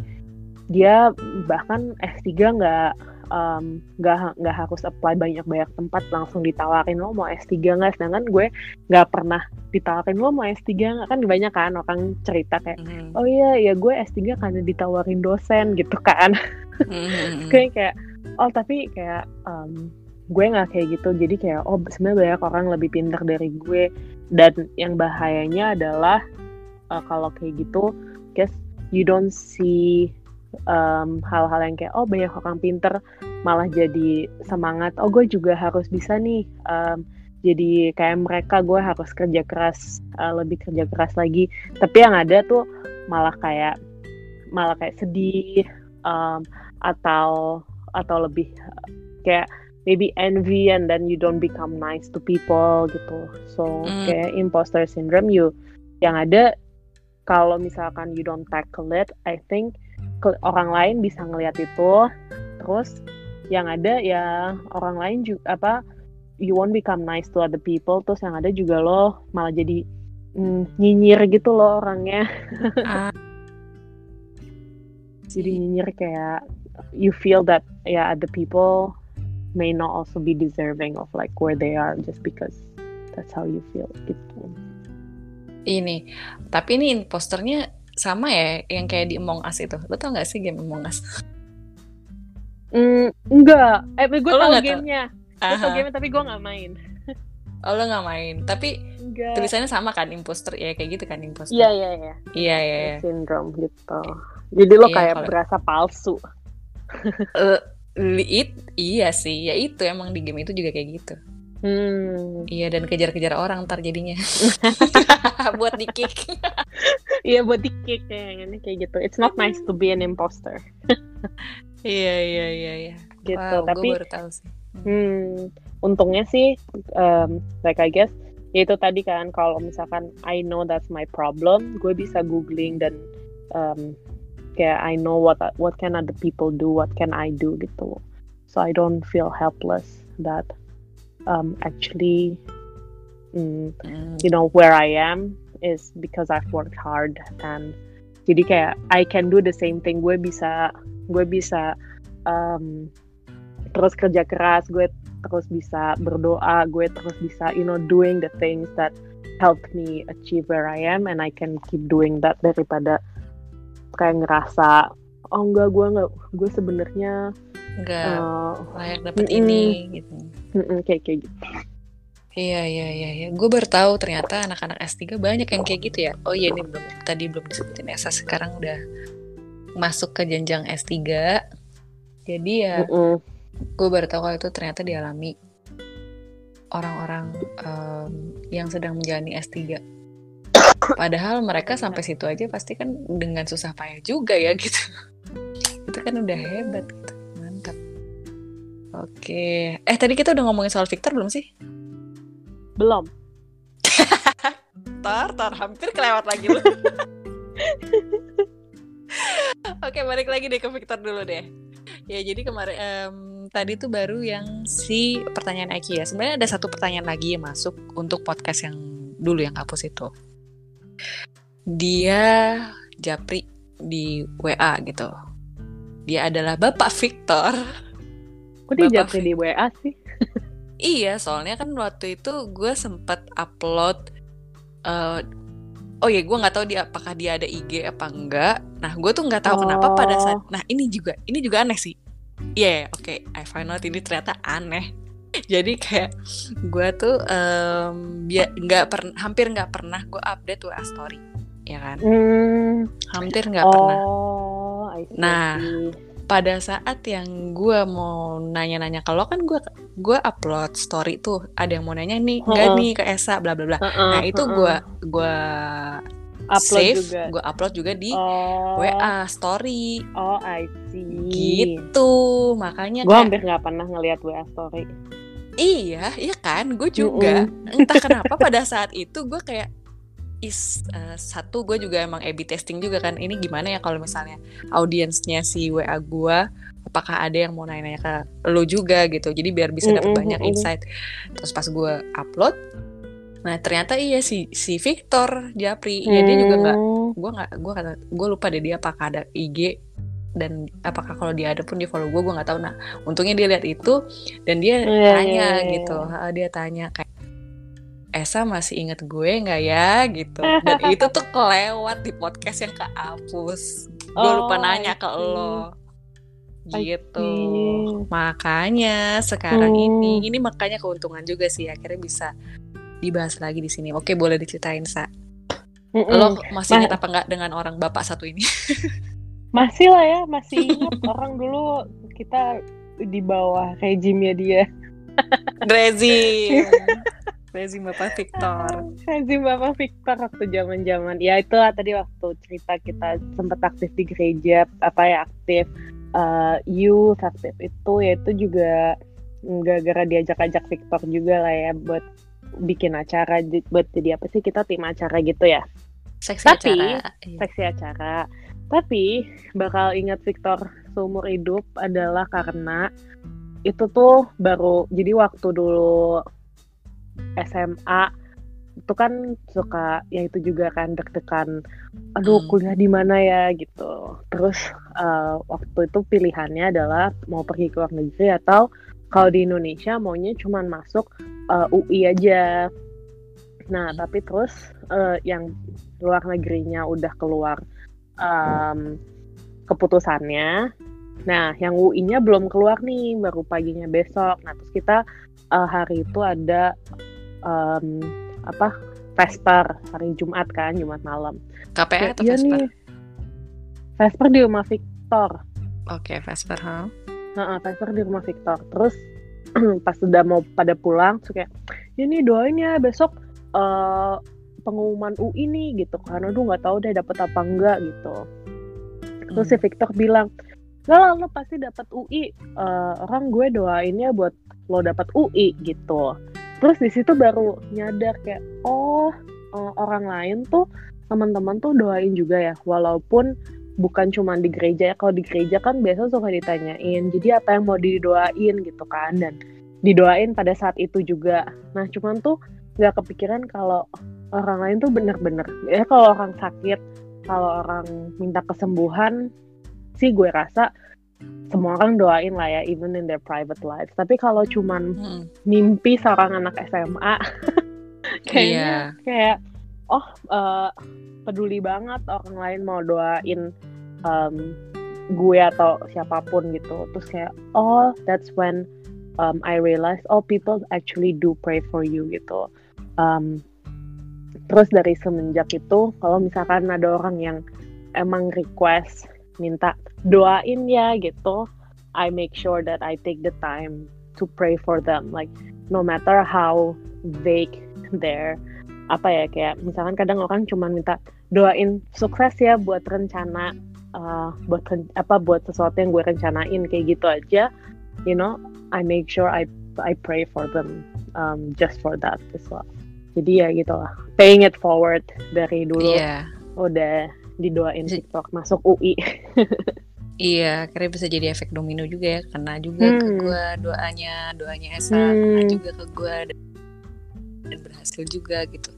dia bahkan S tiga nggak um, nggak nggak harus apply banyak-banyak tempat, langsung ditawarin lo mau S tiga nggak, sedangkan gue nggak pernah ditawarin lo mau S tiga nggak, kan banyak kan orang cerita kayak mm-hmm. oh iya ya gue S tiga karena ditawarin dosen gitu kan. Mm-hmm. Kayak kayak oh tapi kayak um, gue nggak kayak gitu, jadi kayak oh sebenarnya banyak orang lebih pintar dari gue, dan yang bahayanya adalah uh, kalau kayak gitu guys you don't see um, hal-hal yang kayak oh banyak orang pintar malah jadi semangat, oh gue juga harus bisa nih um, jadi kayak mereka, gue harus kerja keras, uh, lebih kerja keras lagi, tapi yang ada tuh malah kayak malah kayak sedih um, atau atau lebih kayak maybe envy and then you don't become nice to people gitu. So mm. kayak imposter syndrome you yang ada kalau misalkan you don't tackle it, I think ke- orang lain bisa ngelihat itu, terus yang ada ya orang lain juga apa you won't become nice to other people, terus yang ada juga lo malah jadi mm, nyinyir gitu lo orangnya. Ah. Jadi nyinyir kayak you feel that ya yeah, other people may not also be deserving of like where they are just because that's how you feel gitu. Ini, tapi ini imposternya sama ya yang kayak di Among Us itu. Lo tau gak sih game Among Us? Mm, enggak, eh gue oh, tau gamenya. Gue tau gamenya tapi gue gak main. Oh lo gak main, tapi enggak. Tulisannya sama kan, imposter ya kayak gitu kan imposter. Iya iya iya. Iya iya. Syndrome gitu. Jadi lo iya, kayak kalau... berasa palsu. uh, It, iya sih, ya itu emang di game itu juga kayak gitu. Hmm. Iya, dan kejar-kejar orang ntar jadinya. Buat di-kick. Iya, buat di-kick kayaknya kayak gitu. It's not nice to be an imposter. Iya, iya, iya, iya. Gitu, wow, tapi gue baru tahu sih. Hmm, untungnya sih um, like I guess ya itu tadi kan, kalau misalkan I know that's my problem, gue bisa googling dan um, kayak I know what what can other people do, what can I do gitu. So I don't feel helpless that um, actually mm, mm. you know where I am is because I've worked hard, and jadi kayak I can do the same thing. Gue bisa gue bisa um, terus kerja keras, gue terus bisa berdoa, gue terus bisa you know doing the things that helped me achieve where I am, and I can keep doing that daripada kayak ngerasa oh enggak gue enggak gue sebenarnya enggak uh, layak dapet ini gitu. kayak kayak gitu. Iya iya iya iya. Gue baru tahu ternyata anak-anak S tiga banyak yang kayak gitu ya. Oh iya, ini belum tadi belum disebutin Esa sekarang udah masuk ke jenjang S tiga. Jadi ya Mm-mm. gue baru tahu kalau itu ternyata dialami orang-orang um, yang sedang menjalani S tiga. Padahal mereka sampai situ aja pasti kan dengan susah payah juga ya gitu. Itu kan udah hebat gitu. Mantap. Oke. Eh tadi kita udah ngomongin soal Victor belum sih? Belum. tar, tar. Hampir kelewat lagi lu. Oke, balik lagi deh ke Victor dulu deh. Ya jadi kemarin um, tadi tuh baru yang si pertanyaan Eki ya. Sebenarnya ada satu pertanyaan lagi yang masuk untuk podcast yang dulu yang hapus itu. Dia japri di W A gitu. Dia adalah Bapak Victor. Kok dia japri di W A sih? Iya, soalnya kan waktu itu gue sempat upload uh, oh ya gue nggak tahu dia apakah dia ada I G apa enggak. Nah gue tuh nggak tahu oh. kenapa pada saat, nah ini juga ini juga aneh sih. Iya, yeah, oke, okay. I find out ini ternyata aneh. Jadi kayak gue tuh um, ya nggak pernah, hampir nggak pernah gue update W A story, ya kan? Mm. Hampir nggak oh, pernah. Nah, pada saat yang gue mau nanya-nanya, kalau kan gue gue upload story tuh, ada yang mau nanya nih, nggak uh-uh. nih ke Esa, bla bla bla. Uh-uh, nah itu gue uh-uh. gue save, gue upload juga di oh. W A story. Oh, I see. Gitu, makanya gue hampir nggak pernah ngelihat W A story. Iya, iya kan, gue juga. Mm-mm. Entah kenapa pada saat itu gue kayak is uh, satu gue juga emang A B testing juga kan. Ini gimana ya kalau misalnya audiensnya si W A gue, apakah ada yang mau nanya-nanya ke lo juga gitu. Jadi biar bisa dapat banyak insight. Terus pas gue upload, nah ternyata iya si si Victor Japri, mm. ya dia juga nggak, gue nggak, gue kata, gue lupa deh dia apakah ada I G dan apakah kalau dia ada pun dia follow gue, gue nggak tahu. Nah untungnya dia lihat itu dan dia yeah, tanya yeah, yeah. gitu, dia tanya kayak Esa masih inget gue nggak ya gitu. Dan itu tuh kelewat di podcast yang kehapus. Gue oh, lupa nanya ke lo gitu. Makanya sekarang hmm. ini ini makanya keuntungan juga sih, akhirnya bisa dibahas lagi di sini. Oke, boleh diceritain, Sa. Mm-mm. Lo masih ingat Ma- apa nggak dengan orang bapak satu ini? Masih lah ya, masih ingat. Orang dulu kita di bawah rejimnya dia. Rezim. Rezim Bapak Victor. Rezim Bapak Victor waktu zaman-zaman. Ya itulah tadi waktu cerita kita sempat aktif di gereja, apa ya aktif uh, youth, aktif itu ya itu juga gara-gara diajak-ajak Victor juga lah ya buat bikin acara, buat jadi apa sih, kita tim acara gitu ya. Seksi Tapi, acara. Seksi acara. Tapi bakal ingat Victor seumur hidup adalah karena itu tuh baru, jadi waktu dulu S M A itu kan suka ya itu juga kan deg-degan, aduh hmm. kuliah di mana ya gitu. Terus uh, waktu itu pilihannya adalah mau pergi ke luar negeri atau kalau di Indonesia maunya cuman masuk uh, U I aja. Nah tapi terus uh, yang luar negerinya udah keluar um, keputusannya. Nah yang U I-nya belum keluar nih, baru paginya besok. Nah terus kita uh, hari itu ada um, apa Vesper hari Jumat kan, Jumat malam. K P A atau iya Vesper? Nih, Vesper di rumah Victor. Oke, okay, Vesper, ha? Huh? Nah, Vesper di rumah Victor. Terus pas sudah mau pada pulang, terus kayak, ini doain ya besok uh, pengumuman U I nih gitu. Karena aduh nggak tahu deh dapet apa enggak gitu. Terus hmm. si Victor bilang, nggak lah lo pasti dapet U I. Uh, orang gue doainnya buat lo dapet U I gitu. Terus di situ baru nyadar kayak oh uh, orang lain tuh teman-teman tuh doain juga ya, walaupun bukan cuma di gereja ya. Kalau di gereja kan biasa suka ditanyain jadi apa yang mau didoain gitu kan, dan didoain pada saat itu juga. Nah cuman tuh nggak kepikiran kalau orang lain tuh bener-bener ya, kalau orang sakit, kalau orang minta kesembuhan sih gue rasa semua orang doain lah ya, even in their private lives. Tapi kalau cuman hmm. mimpi seorang anak S M A kayaknya yeah. kayak oh uh, peduli banget orang lain mau doain um, gue atau siapapun gitu. Terus kayak oh that's when um, I realized oh people actually do pray for you gitu. Um, terus dari semenjak itu kalau misalkan ada orang yang emang request minta doain ya gitu, I make sure that I take the time to pray for them, like no matter how vague their apa ya, kayak misalkan kadang orang cuma minta doain sukses ya buat rencana uh, buat apa buat sesuatu yang gue rencanain kayak gitu aja, you know, I make sure I I pray for them um, just for that as well. Jadi ya gitu lah, paying it forward dari dulu yeah. udah didoain TikTok masuk U I. Iya, karena bisa jadi efek domino juga ya, kena juga hmm. ke gue doanya, doanya Esa, hmm. kena juga ke gue dan, dan berhasil juga gitu.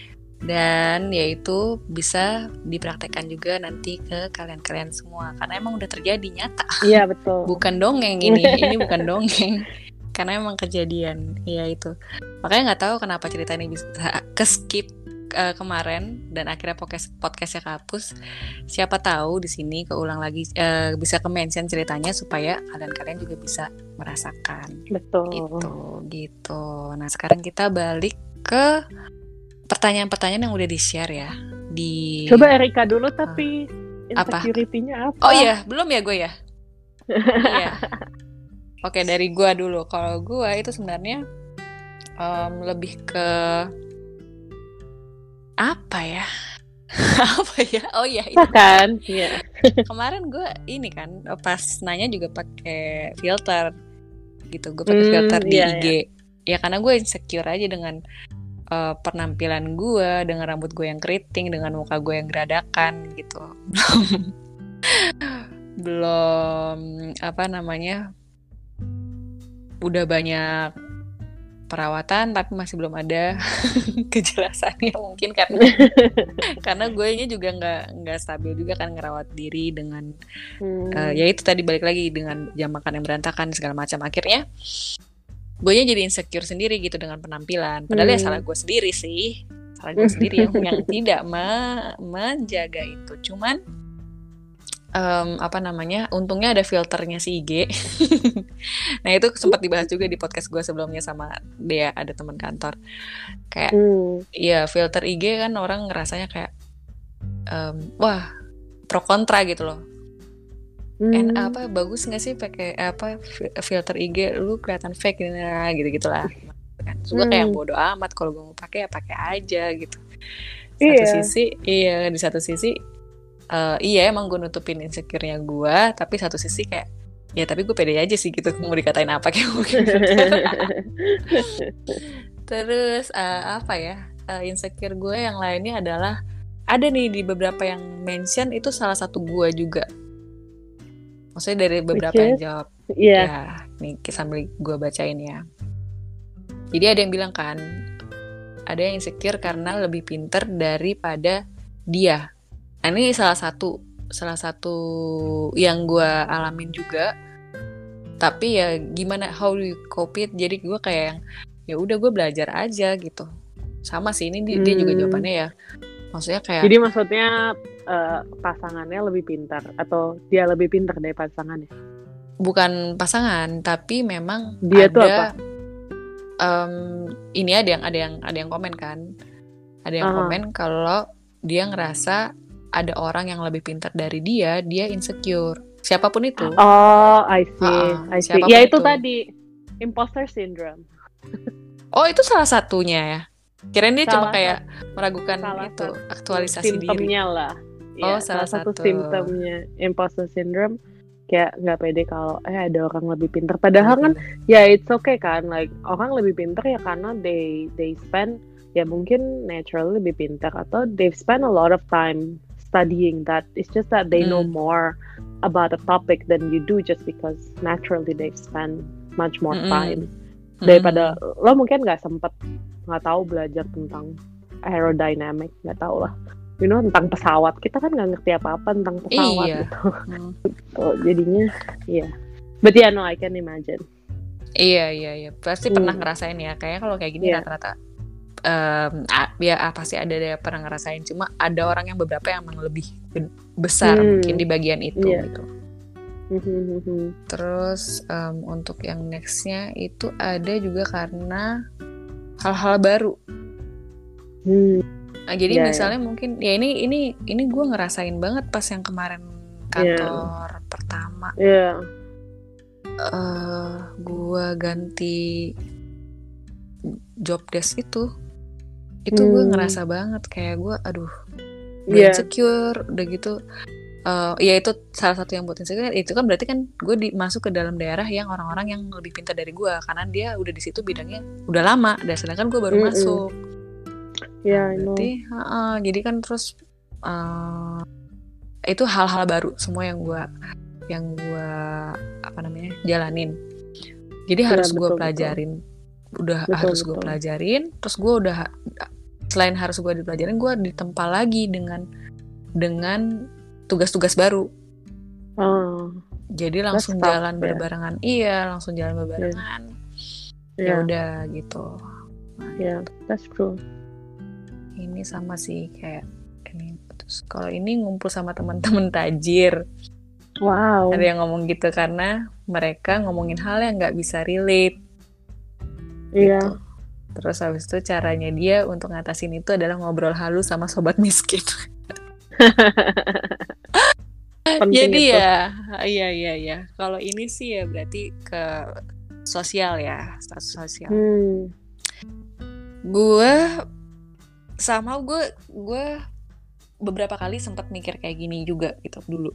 Dan ya itu bisa dipraktekkan juga nanti ke kalian-kalian semua, karena emang udah terjadi nyata. Iya betul. Bukan dongeng ini, ini bukan dongeng, karena emang kejadian. Iya itu. Makanya nggak tahu kenapa cerita ini bisa ke skip uh, kemarin dan akhirnya podcast podcastnya kehapus. Siapa tahu di sini keulang lagi, uh, bisa ke-mention ceritanya supaya kalian-kalian juga bisa merasakan. Betul. Gitu, gitu. Nah, sekarang kita balik ke pertanyaan-pertanyaan yang udah di-share ya. Di Coba Erika dulu, tapi uh, insecurity-nya apa? apa? Oh iya, belum ya gue ya? Iya. Oke, dari gue dulu. Kalau gue itu sebenarnya um, lebih ke apa ya? apa ya? Oh iya, itu kan. Iya. Kemarin gue ini kan pas nanya juga pakai filter gitu. Gue pakai hmm, filter di iya, I G. Iya. Ya karena gue insecure aja dengan uh, penampilan gue, dengan rambut gue yang keriting, dengan muka gue yang geradakan gitu. Belum apa namanya? Udah banyak perawatan tapi masih belum ada kejelasannya mungkin karena karena gue nya juga nggak nggak stabil juga kan ngerawat diri dengan hmm. uh, ya itu tadi balik lagi dengan jam makan yang berantakan segala macam, akhirnya gue nya jadi insecure sendiri gitu dengan penampilan, padahal hmm. ya salah gue sendiri sih salah gue sendiri yang yang tidak ma- menjaga itu. Cuman Um, apa namanya, untungnya ada filternya si I G. Nah itu sempat dibahas juga di podcast gue sebelumnya sama dia, ada teman kantor. Kayak hmm. ya filter I G kan orang ngerasanya kayak um, wah pro kontra gitu loh. Hmm. En apa bagus nggak sih pakai apa filter I G, lu kelihatan fake gitu gitulah. Terus gue kayak bodo amat, kalau gue mau pakai ya pakai aja gitu. Satu yeah. sisi iya di satu sisi Uh, iya emang gue nutupin insecure-nya gue, tapi satu sisi kayak ya tapi gue pede aja sih gitu, mau dikatain apa kayak mungkin. Terus uh, apa ya uh, insecure gue yang lainnya adalah ada nih di beberapa yang mention itu salah satu gue juga, maksudnya dari beberapa yang jawab. Yeah. Ya nih sambil gue bacain ya. Jadi ada yang bilang kan, ada yang insecure karena lebih pinter daripada dia. Nah, ini salah satu salah satu yang gue alamin juga. Tapi ya gimana, how do you cope it? Jadi gue kayak yang ya udah gue belajar aja gitu. Sama sih ini hmm. dia juga jawabannya ya. Maksudnya kayak jadi maksudnya uh, pasangannya lebih pintar atau dia lebih pintar dari pasangannya? Bukan pasangan, tapi memang dia ada tuh apa? Um, ini ada yang ada yang ada yang komen kan. Ada yang uh-huh. komen kalau dia ngerasa ada orang yang lebih pintar dari dia, dia insecure. Siapapun itu. Oh, I see. Uh-uh, I see. Ya itu, itu tadi imposter syndrome. Oh, itu salah satunya ya. Kirain dia salah cuma kayak satu, meragukan itu aktualisasi diri. Simptomnya lah. Oh, ya, salah, salah satu satu simptomnya imposter syndrome, kayak nggak pede kalau eh ada orang lebih pintar. Padahal lebih kan pintar. Ya it's okay kan, like orang lebih pintar ya karena they they spend ya mungkin naturally lebih pintar atau they've spent a lot of time studying that. It's just that they mm. know more about a topic than you do just because naturally they've spent much more Mm-mm. time daripada Mm-mm. lo mungkin nggak sempet nggak tahu belajar tentang aerodynamic, nggak tahu lah, you know, tentang pesawat. Kita kan nggak ngerti apa-apa tentang pesawat iya. gitu. Mm. So, jadinya iya yeah. But yeah, no, I can imagine. Iya iya iya pasti mm. pernah ngerasain ya, kayaknya kalau kayak gini yeah. rata-rata Um, ya pasti ada yang pernah ngerasain. Cuma ada orang yang beberapa yang memang lebih besar hmm. mungkin di bagian itu yeah. gitu. Mm-hmm. Terus um, untuk yang nextnya itu ada juga karena hal-hal baru. Hmm. Nah, jadi yeah, misalnya yeah. mungkin ya ini ini ini gue ngerasain banget pas yang kemarin kantor yeah. pertama. Yeah. Uh, gue ganti job desk itu. Itu hmm. gue ngerasa banget kayak gue aduh udah yeah. insecure udah gitu. Uh, ya itu salah satu yang buat insecure. Itu kan berarti kan gue di, masuk ke dalam daerah yang orang-orang yang lebih pintar dari gue karena dia udah di situ bidangnya udah lama, dan sedangkan gue baru mm-hmm. masuk. Ya, yeah, nah, berarti uh, jadi kan terus uh, itu hal-hal baru semua yang gue yang gue apa namanya jalanin. Jadi yeah, harus gue pelajarin. Betul. Udah betul, harus gue pelajarin. Terus gue udah selain harus gue dipelajarin, gue ditempa lagi dengan dengan tugas-tugas baru. Oh, jadi langsung jalan tough, berbarengan. Ya. Iya, langsung jalan berbarengan. Yeah. Ya udah yeah. gitu. Ya, yeah, that's true. ini sama sih kayak ini. Terus kalau ini ngumpul sama teman-teman tajir. Wow. Ada yang ngomong gitu karena mereka ngomongin hal yang nggak bisa relate. Iya. Gitu. Terus habis itu caranya dia untuk ngatasin itu adalah ngobrol halus sama sobat miskin. Jadi itu. ya, iya iya iya. Kalau ini sih ya berarti ke sosial ya, status sosial. Hmm. Gue sama gue gue beberapa kali sempat mikir kayak gini juga gitu dulu.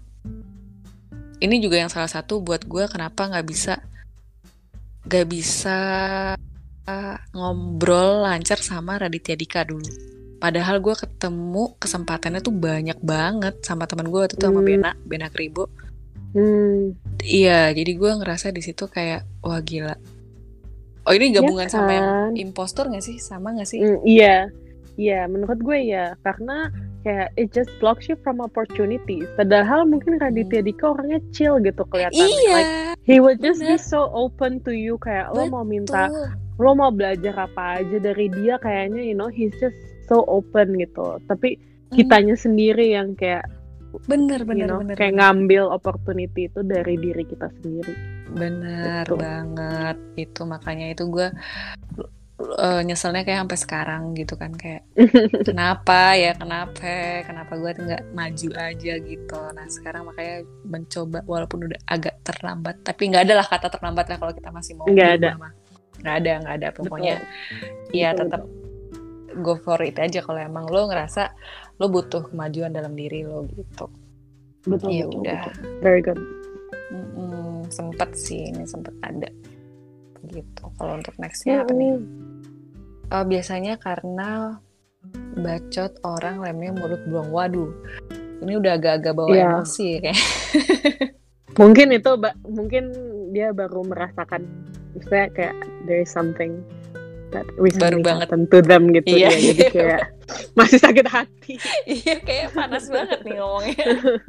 Ini juga yang salah satu buat gue kenapa nggak bisa nggak bisa uh, ngobrol lancar sama Raditya Dika dulu. Padahal gue ketemu kesempatannya tuh banyak banget sama teman gue waktu itu sama Hmm. Bena Bena Kribo. Hmm. Iya, jadi gue ngerasa di situ kayak wah gila. Oh ini gabungan Ya sama yang kan? impostor nggak sih? Sama nggak sih? Mm, iya, iya. Menurut gue ya, karena kayak it just blocks you from opportunities. Padahal mungkin Raditya Dika orangnya chill gitu kelihatannya. Iya. Like he would just be Bener. so open to you. Kayak lo mau minta, Tuh. lo mau belajar apa aja dari dia. Kayaknya you know he's just so open gitu. Tapi kitanya sendiri yang kayak Bener you bener know bener. kayak bener. ngambil opportunity itu dari diri kita sendiri. Bener Gitu. banget itu makanya itu gue uh, nyeselnya kayak sampai sekarang gitu kan kayak kenapa ya kenapa kenapa gue nggak maju aja gitu. Nah sekarang makanya mencoba walaupun udah agak terlambat tapi nggak ada lah kata terlambat lah kalau kita masih mau Nggak ada. berubah mah. nggak ada nggak ada pokoknya Betul. ya Betul, tetap go for it aja kalau emang lo ngerasa lo butuh kemajuan dalam diri lo gitu. Betul, Ya betul, udah. betul. Very good. Mm-mm, sempet sih ini sempet ada gitu. Kalau untuk nextnya apa Mm-mm. nih? Oh, biasanya karena bacot orang lemnya mulut buang. Waduh, ini udah agak-agak bawa Iya. emosi kayak. Mungkin itu ba- mungkin dia baru merasakan, misalnya kayak there is something that recently Baru banget. happened to them gitu Iya. ya, jadi kayak masih sakit hati. Iya kayak panas banget nih ngomongnya.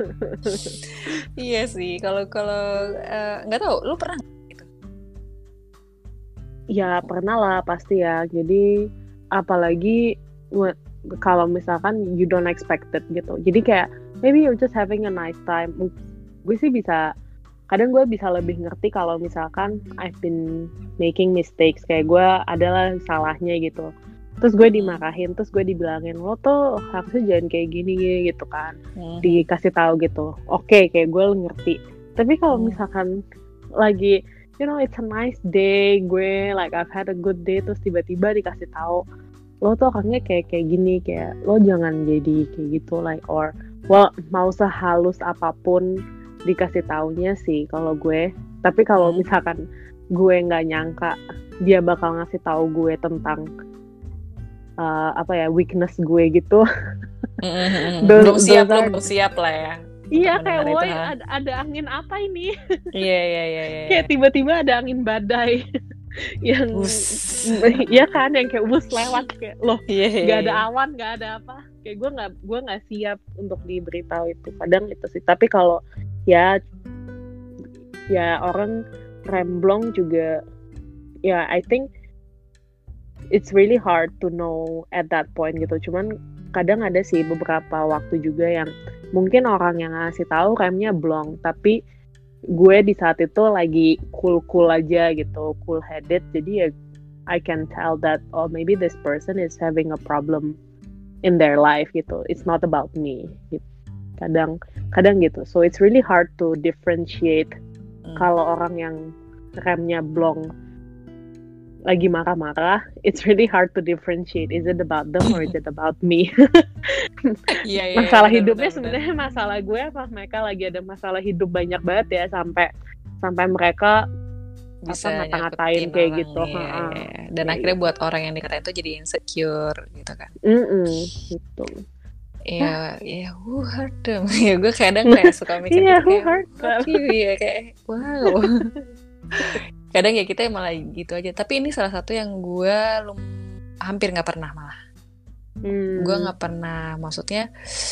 Iya sih. Kalau kalau eh, nggak tahu, lu pernah nggak gitu? Ya pernah lah pasti ya. Jadi apalagi wa- kalau misalkan you don't expect it gitu. Jadi kayak maybe you're just having a nice time. M- Gue sih bisa, kadang gue bisa lebih ngerti kalau misalkan I've been making mistakes, kayak gue adalah salahnya gitu. Terus gue dimarahin, terus gue dibilangin lo tuh harusnya jangan kayak gini gitu kan. Hmm. Dikasih tahu gitu. Oke, kayak gue ngerti. Tapi kalau Hmm. misalkan lagi you know it's a nice day, gue like I've had a good day, terus tiba-tiba dikasih tahu lo tuh orangnya kayak kayak gini, kayak lo jangan jadi kayak gitu, like or well mau sehalus apapun dikasih taunya sih kalau gue. Tapi kalau Hmm. misalkan gue nggak nyangka dia bakal ngasih tahu gue tentang uh, apa ya weakness gue gitu. Mm-mm. Those- belum siap those lo are- belum siap lah ya. Iya Untuk kayak mendengar woi itu, ha? ada, ada angin apa ini? Iya iya iya iya. Kayak tiba-tiba ada angin badai yang Wus. ya kan yang kayak bus lewat kayak loh Iya iya. nggak ada iya. awan nggak ada apa, kayak gue nggak gue nggak siap untuk diberitahu itu. Kadang itu sih, tapi kalau ya ya orang remblong juga ya I think it's really hard to know at that point gitu. Cuman kadang ada sih beberapa waktu juga yang mungkin orang yang ngasih tahu remnya blong, tapi gue di saat itu lagi cool-cool aja gitu, cool headed, jadi ya I can tell that oh maybe this person is having a problem in their life gitu, it's not about me gitu. Kadang kadang gitu, so it's really hard to differentiate Hmm. kalau orang yang remnya blong lagi marah-marah, it's really hard to differentiate, is it about them or is it about me? Iya, iya, Masalah benar, hidupnya benar, sebenarnya masalah gue apa mereka lagi ada masalah hidup banyak banget ya, sampai sampai mereka bisa apa, ngata-ngatain nyakitin kayak orang, gitu. iya, Ha-ha. iya. Dan Kayak akhirnya gitu. buat orang yang dikatain itu jadi insecure gitu kan. Mm-mm, gitu. Iya, iya, who hurt them? Ya gue kadang kayak suka mikir Iya, gitu, who kayak hurt fuck them? you, ya kayak wow. Kadang ya kita malah gitu aja. Tapi ini salah satu yang gue lum hampir nggak pernah malah. Hmm. Gue nggak pernah, maksudnya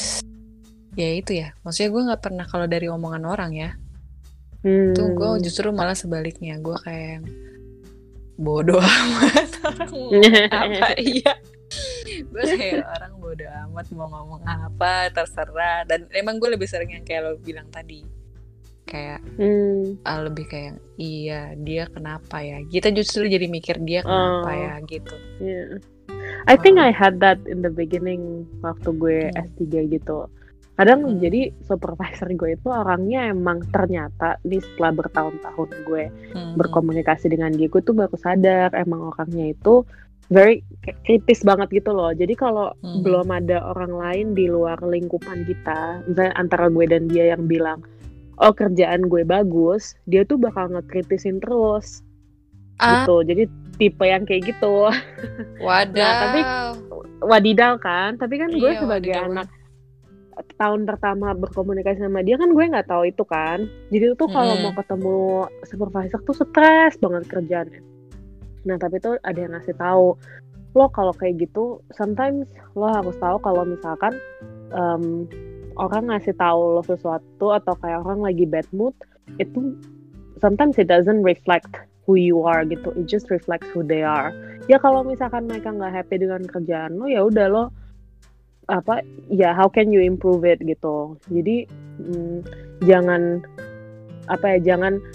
ya itu ya. Maksudnya gue nggak pernah kalau dari omongan orang ya. Hmm. Tuh gue justru malah sebaliknya. Gue kayak yang bodoh amat orang mau ngomong apa iya. Gue kayak orang bodo amat mau ngomong apa terserah. Dan emang gue lebih sering yang kayak lo bilang tadi, kayak Hmm. uh, lebih kayak iya dia kenapa ya, kita justru jadi mikir dia kenapa Oh. ya gitu. Yeah. I think Oh. I had that in the beginning waktu gue Hmm. S tiga gitu. Kadang Hmm. jadi supervisor gue itu orangnya emang ternyata nih setelah bertahun-tahun gue Hmm. berkomunikasi dengan dia, gue tuh baru sadar emang orangnya itu very kayak kritis banget gitu loh. Jadi kalau Hmm. belum ada orang lain di luar lingkupan kita, misalnya antara gue dan dia yang bilang, oh kerjaan gue bagus, dia tuh bakal ngekritisin terus. Ah. Gitu. Jadi tipe yang kayak gitu. Wadaw. Nah tapi wadidaw kan, tapi kan gue Iya, sebagai wadidaw anak tahun pertama berkomunikasi sama dia kan gue nggak tahu itu kan. Jadi tuh kalau Mm-mm. mau ketemu supervisor tuh stres banget kerjaannya. Nah tapi tuh ada yang ngasih tahu, lo kalau kayak gitu sometimes lo harus tahu kalau misalkan um, orang ngasih tahu lo sesuatu atau kayak orang lagi bad mood, itu sometimes it doesn't reflect who you are gitu, it just reflects who they are. Ya kalau misalkan mereka nggak happy dengan kerjaan lo, ya udah lo apa ya how can you improve it gitu. Jadi hmm, jangan apa ya jangan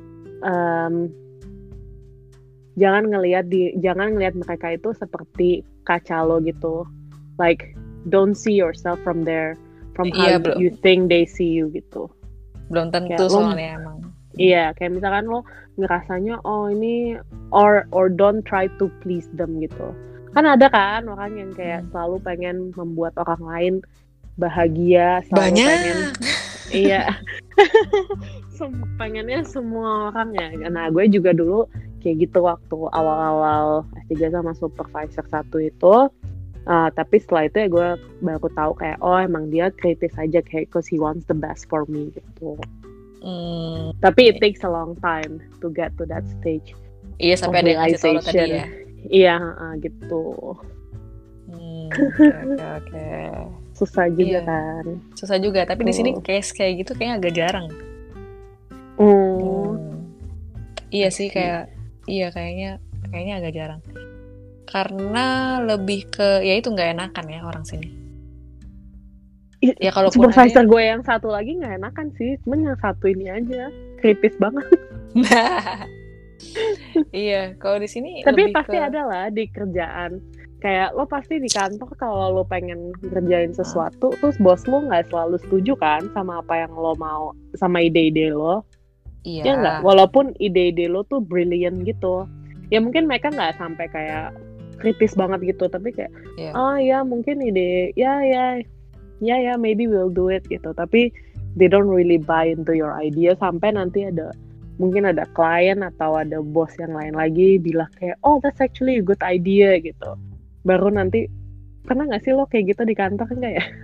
um, jangan ngelihat di jangan ngelihat mereka itu seperti kaca lo gitu, like don't see yourself from there, from how Iya, you, belum. you think they see you gitu. Belum tentu Kayak lo- soalnya emang. Iya, kayak misalkan lo ngerasanya oh ini or or don't try to please them gitu. Kan ada kan orang yang kayak Hmm. selalu pengen membuat orang lain bahagia, selalu Banyak. pengen iya. Sem- pengennya semua orang ya. Nah, gue juga dulu kayak gitu waktu awal-awal S tiga sama supervisor satu itu. Uh, tapi setelah itu ya gue baru tahu kayak oh emang dia kritis aja kayak cause he wants the best for me gitu. Hmm. Tapi it takes a long time to get to that stage. Iya, sampai ada yang ngasih tau lo tadi Realization. ya. Iya, uh, gitu. Hmm, oke oke oke. Susah juga Iya. kan. Susah juga, tapi di sini Oh. case kayak gitu kayaknya agak jarang. Hmm. Hmm. Iya sih, I see. kayak iya kayaknya kayaknya agak jarang. Karena lebih ke ya itu nggak enakan ya orang sini. I- Ya kalaupun Supervisor ada- gue yang satu lagi nggak enakan sih, cuman yang satu ini aja kritis banget. Iya, kalau di sini Tapi lebih pasti ke ada lah di kerjaan. Kayak lo pasti di kantor kalau lo pengen ngerjain sesuatu, terus bos lo nggak selalu setuju kan sama apa yang lo mau, sama ide-ide lo. iya. Ya nggak, walaupun ide-ide lo tuh brilliant gitu. Ya mungkin mereka nggak sampai kayak kritis banget gitu, tapi kayak Iya. oh ya mungkin ide, ya ya, ya ya maybe we'll do it gitu. Tapi they don't really buy into your idea sampai nanti ada mungkin ada klien atau ada bos yang lain lagi bilang kayak oh that's actually a good idea gitu. Baru nanti pernah nggak sih lo kayak gitu di kantor enggak ya?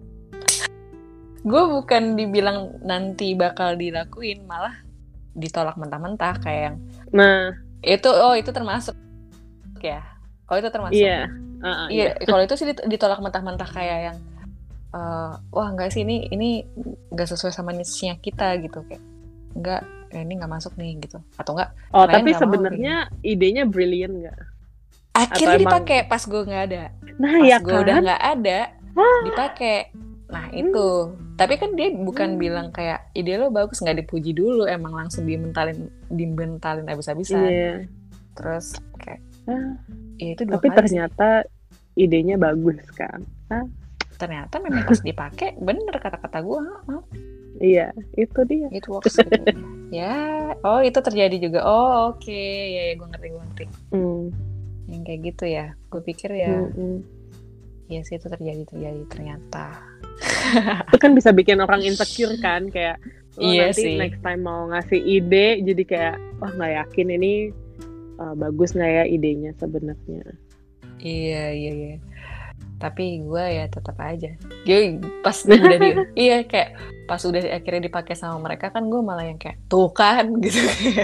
Gue bukan dibilang nanti bakal dilakuin, malah ditolak mentah-mentah kayak yang Nah, itu oh itu termasuk ya. Kalau itu termasuk. iya. Uh-uh, Iya, kalau itu sih dit- ditolak mentah-mentah kayak yang eh, wah enggak sih ini ini enggak sesuai sama niche-nya kita gitu kayak. Enggak, eh, ini enggak masuk nih gitu. Atau enggak Oh, klien tapi nggak mau, sebenarnya idenya brilliant nggak? akhirnya emang- dipakai pas gue nggak ada. Nah, Pas ya gue kan? udah nggak ada, dipakai. Nah itu, tapi kan dia bukan Hmm. bilang kayak ide lo bagus, nggak dipuji dulu, emang langsung dimentalin, dimentalin abis-abisan. Iya. Terus kayak, Ah, ya itu dua tapi kali sih. ternyata idenya bagus kan? Ah, Ternyata memang pas dipakai bener kata-kata gue, huh? iya, itu dia. It works gitu. Ya, oh itu terjadi juga. Oh oke, ya, ya gue ngerti gue ngerti. Hmm. Yang kayak gitu ya, gue pikir ya, Mm-mm. ya sih itu terjadi terjadi ternyata. Itu kan bisa bikin orang insecure kan, kayak lo Iya nanti sih. next time mau ngasih ide jadi kayak wah nggak yakin ini uh, bagus nggak ya idenya sebenarnya. Iya iya iya. Tapi gue ya tetap aja. Gue pas udah di, iya kayak pas udah akhirnya dipakai sama mereka kan gue malah yang kayak tuh kan gitu.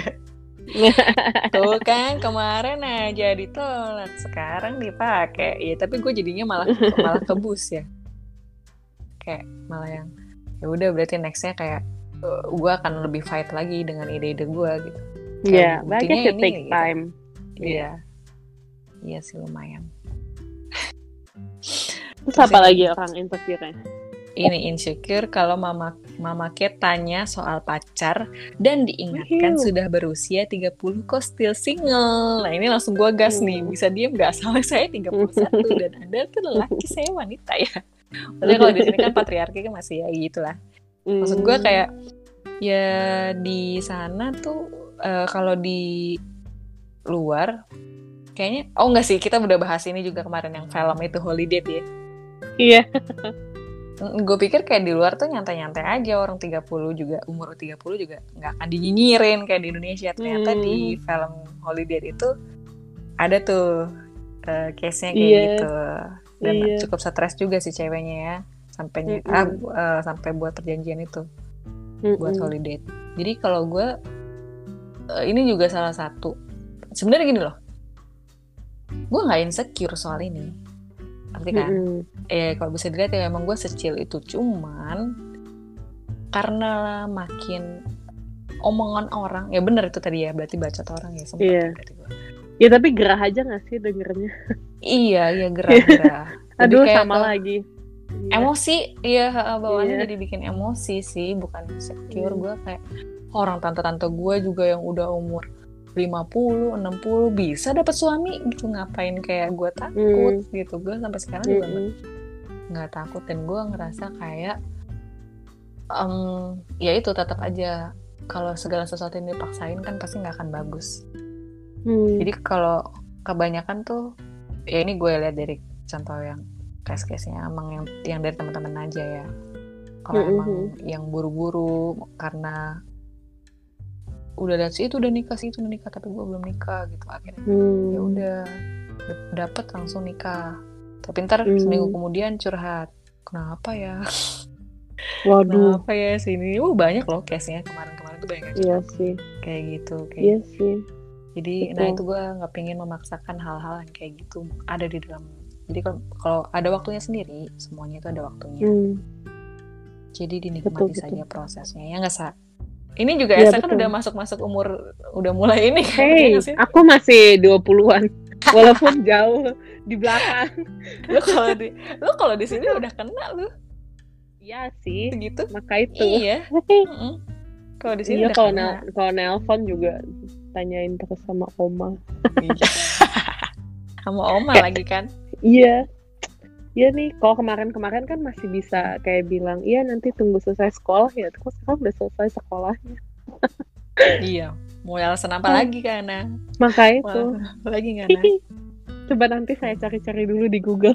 Tuh kan kemarin aja ditolak, sekarang dipakai. Ya tapi gue jadinya malah malah kebus ya. Kayak malah yang ya udah berarti nextnya kayak uh, gue akan lebih fight lagi dengan ide-ide gue gitu. Iya, Kayak yeah, I guess buktinya it ini, takes gitu. time. Iya. Iya sih lumayan. Terus apa lagi orang insecure-nya? Ini insecure kalau mama mama Kate tanya soal pacar dan diingatkan Wih. sudah berusia tiga puluh kok still single. Nah ini langsung gue gas nih, bisa diem gak? Soalnya saya tiga puluh satu dan Anda tuh lelaki, saya wanita ya. Maksudnya kalau di sini kan patriarki kan masih ya gitulah. Maksud gue kayak ya di sana tuh uh, kalau di luar kayaknya, oh enggak sih, kita udah bahas ini juga kemarin yang film itu Holiday ya. Iya. Gue pikir kayak di luar tuh nyantai-nyantai aja, orang tiga puluh juga, umur tiga puluh juga nggak akan dinyinyirin kayak di Indonesia. Ternyata hmm. di film Holiday itu ada tuh uh, case-nya kayak yeah. gitu. Dan yeah. cukup stres juga sih ceweknya ya, sampai mm-hmm. ah, uh, sampai buat perjanjian itu mm-hmm. buat Holiday. Jadi kalau gue uh, ini juga salah satu. Sebenarnya gini loh, gue nggak insecure soal ini. Arti kan, mm-hmm. eh kalau bisa dilihat ya emang gue secil itu, cuman karena makin omongan orang, ya bener itu tadi ya, berarti bacot orang ya sempat. Iya. Ya tapi gerah aja nggak sih dengernya? Iya, iya gerah-gerah. Aduh sama tuh, lagi. Emosi, iya bawaannya iya. Jadi bikin emosi sih, bukan insecure. Hmm. Gue kayak orang tante-tante gue juga yang udah umur lima puluh, enam puluh bisa dapat suami gitu, ngapain kayak gue takut mm. gitu. Gue sampai sekarang juga mm-hmm. nggak takut, dan gue ngerasa kayak um, ya itu tetap aja kalau segala sesuatu yang dipaksain kan pasti nggak akan bagus. mm. Jadi kalau kebanyakan tuh ya ini gue lihat dari contoh yang case-case-nya emang yang yang dari teman-teman aja ya, kalau mm-hmm. emang yang buru-buru karena udah lihat sih itu udah nikah sih itu udah nikah tapi gue belum nikah gitu, akhirnya hmm. ya udah dapet langsung nikah, tapi ntar hmm. seminggu kemudian curhat, kenapa ya? Waduh. Kenapa ya sini? Uh banyak loh case-nya kemarin-kemarin tuh banyak. Iya sih. Kayak gitu. Kayak iya gitu. sih. Jadi betul. Nah itu gue nggak pengen memaksakan hal-hal yang kayak gitu ada di dalam. Jadi kalau ada waktunya sendiri, semuanya itu ada waktunya. Hmm. Jadi dinikmati betul, saja betul. Prosesnya ya nggak Sa? Ini juga ya, Esa kan udah masuk-masuk umur, udah mulai ini kan? Hey, aku masih dua puluhan, walaupun jauh di belakang. Lu kalau di, lu kalau di sini udah kena lu. Iya sih. Gitu. Maka itu. Iya. Mm-hmm. Kalau di sini iya, udah kalau kena. Nel- kalau nelpon juga tanyain terus sama Oma. Sama Oma lagi kan? Iya. Iya nih, kalau kemarin-kemarin kan masih bisa kayak bilang, iya nanti tunggu selesai sekolah ya. Terus sekarang udah selesai sekolahnya. Iya, mau alasan apa hmm. lagi kan, Ana? Maka itu. Lagi nggak, Ana? Coba nanti saya cari-cari dulu di Google.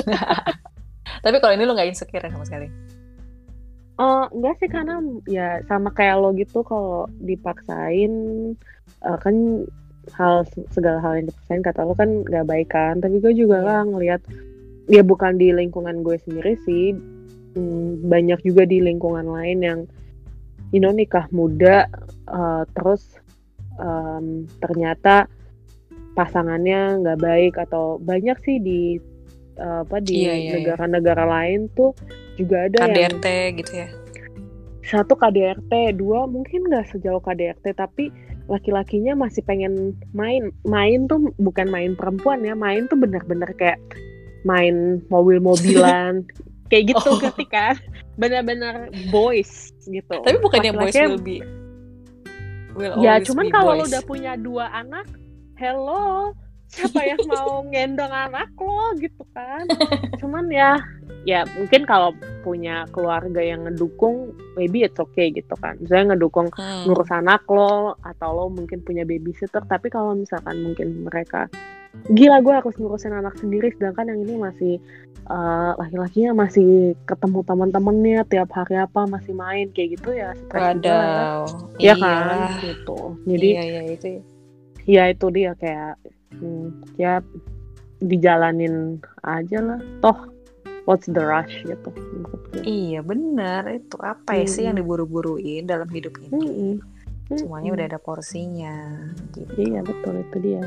Tapi kalau ini lo nggak insecure ya sama sekali? Uh, enggak sih, karena ya sama kayak lo gitu, kalau dipaksain, uh, kan hal segala hal yang dipaksain kata lo kan nggak baik kan. Tapi gue juga lah ngelihat, ya bukan di lingkungan gue sendiri sih, hmm, banyak juga di lingkungan lain yang you know nikah muda uh, terus um, ternyata pasangannya nggak baik, atau banyak sih di uh, apa di iya, iya, negara-negara iya. lain tuh juga ada K D R T yang gitu ya. Satu K D R T, dua mungkin nggak sejauh K D R T, tapi laki-lakinya masih pengen main. Main tuh bukan main perempuan ya, main tuh benar-benar kayak main mobil-mobilan kayak gitu, oh. Ngerti kan? Benar-benar boys gitu. Tapi bukannya boys will be will ya cuman kalau lo udah punya dua anak, hello, siapa yang mau ngendong anak lo gitu kan? Cuman ya ya mungkin kalau punya keluarga yang ngedukung, maybe it's okay gitu kan. Misalnya ngedukung hmm. ngurus anak lo, atau lo mungkin punya babysitter. Tapi kalau misalkan mungkin mereka, gila gue harus ngurusin anak sendiri, sedangkan yang ini masih uh, laki-lakinya masih ketemu teman-temannya tiap hari apa, masih main kayak gitu ya. Waduh, ya kan gitu. Jadi iya, iya, itu ya itu dia kayak hmm, ya dijalanin aja lah, toh what's the rush gitu. Iya benar, itu apa ya hmm. sih yang diburu-buruin dalam hidup ini. hmm. Semuanya hmm. udah ada porsinya gitu. Iya betul, itu dia.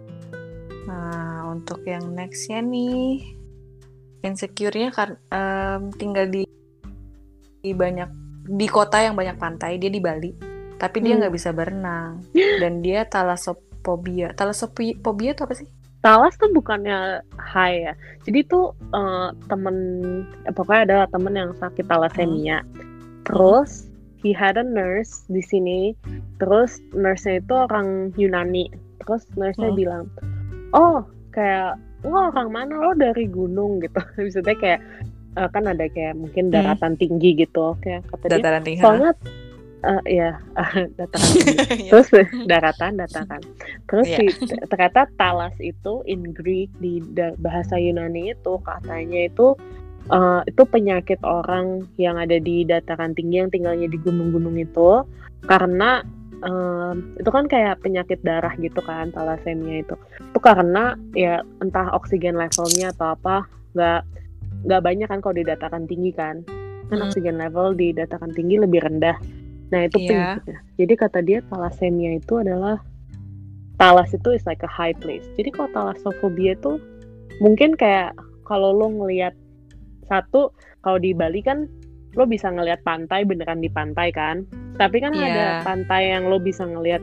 Nah, untuk yang nextnya nih, insecure-nya kan um, tinggal di, di banyak di kota yang banyak pantai. Dia di Bali, tapi dia nggak hmm. bisa berenang dan dia talasophobia. Talasophobia itu apa sih? Talas tuh bukannya high ya. Jadi tuh uh, temen, eh, pokoknya ada temen yang sakit thalassemia. Hmm. Terus he had a nurse di sini. Terus nurse-nya itu orang Yunani. Terus nurse-nya hmm. bilang, oh kayak, wah orang mana lo dari gunung gitu. Maksudnya kayak uh, kan ada kayak mungkin daratan hmm. tinggi gitu. Kayak kata dataran dia, tinggi. soalnya Uh, ya, uh, dataran tinggi. Terus daratan, dataran. Terus yeah. si, ternyata Talas itu in Greek di da- bahasa Yunani itu katanya itu uh, itu penyakit orang yang ada di dataran tinggi yang tinggalnya di gunung-gunung itu karena uh, itu kan kayak penyakit darah gitu kan, thalassemia itu. Itu karena ya entah oksigen levelnya atau apa nggak nggak banyak kan kalau di dataran tinggi kan. Kan hmm. oksigen level di dataran tinggi lebih rendah. Nah itu yeah. penyakitnya. Jadi kata dia thalassemia itu adalah talas itu is like a high place. Jadi kalau thalassophobia itu mungkin kayak kalau lo ngelihat satu, kalau di Bali kan lo bisa ngelihat pantai beneran di pantai kan. Tapi kan yeah. ada pantai yang lo bisa ngelihat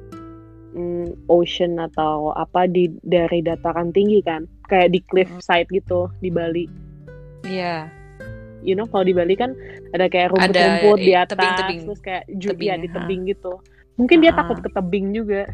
mm, ocean atau apa di dari dataran tinggi kan. Kayak di cliff side gitu di Bali. Iya. Yeah. You know, kalau di Bali kan ada kayak rumput-rumput di atas, tebing-tebing. Terus kayak juga di tebing ha. gitu. Mungkin ha. dia takut ke tebing juga.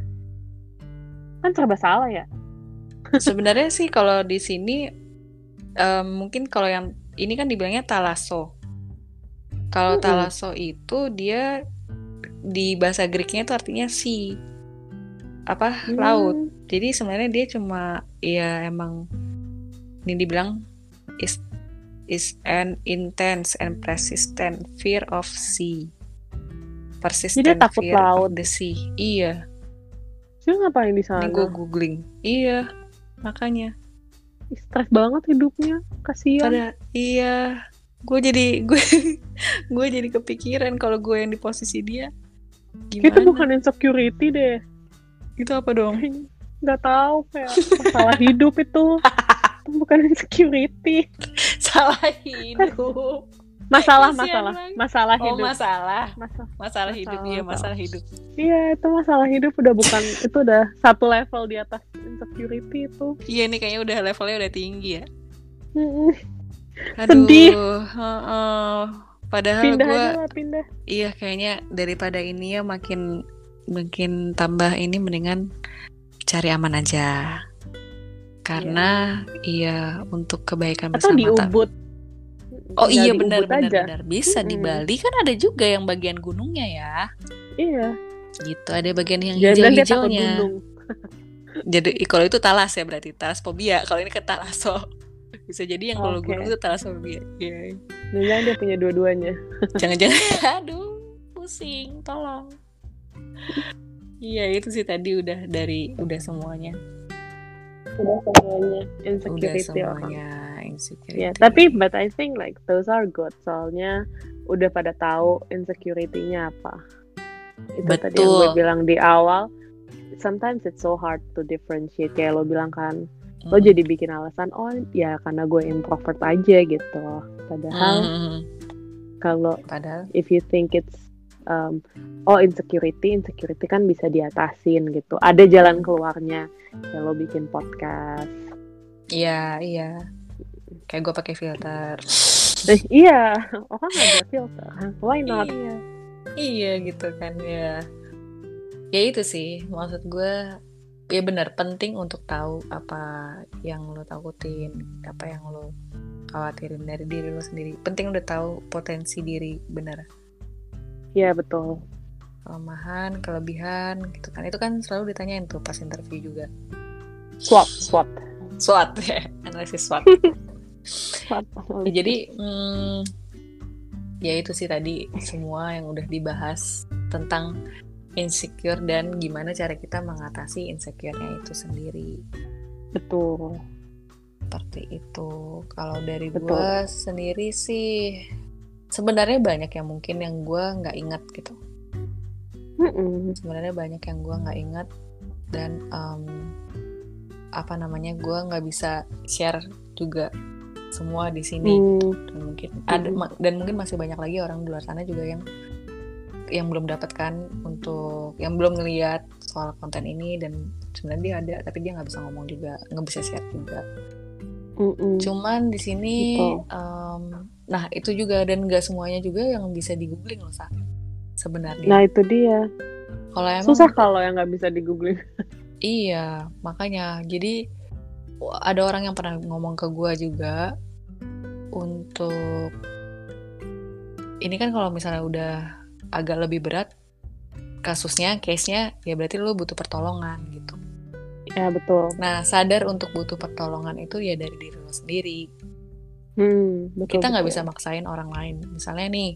Kan serba salah ya. Sebenarnya sih kalau di sini um, mungkin kalau yang ini kan dibilangnya thalasso. Kalau uh-uh. thalasso itu dia di bahasa Greeknya itu artinya sea. Apa? Hmm. Laut. Jadi sebenarnya dia cuma ya emang ini dibilang is is an intense and persistent fear of sea. Persistent Jadi takut fear laut. of the sea. Iya. Dia ngapain di sana? Ini gue googling. Iya, makanya. Stres banget hidupnya, kasihan. Pada, iya. Gue jadi gue gue jadi kepikiran kalau gue yang di posisi dia. Gimana? Itu bukan insecurity deh. Itu apa dong? Gak tahu, kayak masalah hidup itu. Itu bukan insecurity. Salah hidup. Masalah masalah masalah hidup. Oh, masalah. Masalah, masalah hidup iya, masalah hidup. Iya, itu masalah hidup udah bukan itu udah satu level di atas insecurity itu. Iya, ini kayaknya udah levelnya udah tinggi ya. Aduh. Sedih. Uh-uh. Padahal pindah gua aja lah, pindah. Iya, kayaknya daripada ini ya makin makin tambah ini mendingan cari aman aja. Karena iya, iya untuk kebaikan bersama. Atau di Ubud. Oh iya benar benar benar. Bisa hmm. di Bali kan ada juga yang bagian gunungnya ya. Iya. Gitu, ada bagian yang hijau-hijaunya. Jadi kalau itu talas ya berarti talasfobia. Kalau ini ke talasso. Bisa jadi yang kalau okay. gunung itu talasfobia. Iya. Yeah. Jangan dia punya dua-duanya. Jangan-jangan aduh, pusing, tolong. Iya, itu sih tadi udah dari udah semuanya. Udah semuanya insecurity udah semuanya orang. Insecurity. Ya, tapi but I think like those are good soalnya udah pada tahu insecurity-nya apa. Itu Betul. Tadi yang gue bilang di awal. Sometimes it's so hard to differentiate kayak lo bilang kan. Lo mm. jadi bikin alasan oh ya karena gue introvert aja gitu. Padahal mm. kalau padahal if you think it's um, oh insecurity insecurity kan bisa diatasin gitu. Ada jalan keluarnya. Ya lo bikin podcast. Iya, iya. Kayak gue pakai filter. Eh, iya, orang ada filter. Why not? Iya. Iya gitu kan ya. Ya itu sih, maksud gue ya benar penting untuk tahu apa yang lo takutin, apa yang lo khawatirin dari diri lo sendiri. Penting udah tahu potensi diri, benar. Iya, betul. Kelemahan, kelebihan gitu kan. Itu kan selalu ditanyain tuh pas interview juga. SWOT, SWOT. SWOT ya, analisis SWOT. SWOT. Ya, jadi hmm, ya itu sih tadi semua yang udah dibahas tentang insecure dan gimana cara kita mengatasi insecure-nya itu sendiri. Betul. Seperti itu. Kalau dari gue sendiri sih sebenarnya banyak yang mungkin yang gue nggak ingat gitu. Mm-mm. Sebenarnya banyak yang gue nggak ingat dan um, apa namanya gue nggak bisa share juga semua di sini mm. dan mungkin ada mm. dan mungkin masih banyak lagi orang di luar sana juga yang yang belum dapatkan untuk yang belum ngelihat soal konten ini, dan sebenarnya dia ada tapi dia nggak bisa ngomong juga, nggak bisa share juga. Mm-mm. Cuman di sini Betul. um, nah itu juga, dan nggak semuanya juga yang bisa di googling loh Sa, sebenarnya. Nah itu dia. Kalau emang Susah kalau yang nggak bisa di googling. iya, makanya jadi ada orang yang pernah ngomong ke gue juga untuk ini kan kalau misalnya udah agak lebih berat kasusnya, case-nya, ya berarti lo butuh pertolongan gitu. Ya betul. Nah, sadar untuk butuh pertolongan itu ya dari diri lo sendiri. Hmm, betul, Kita nggak betul. bisa maksain orang lain. Misalnya nih,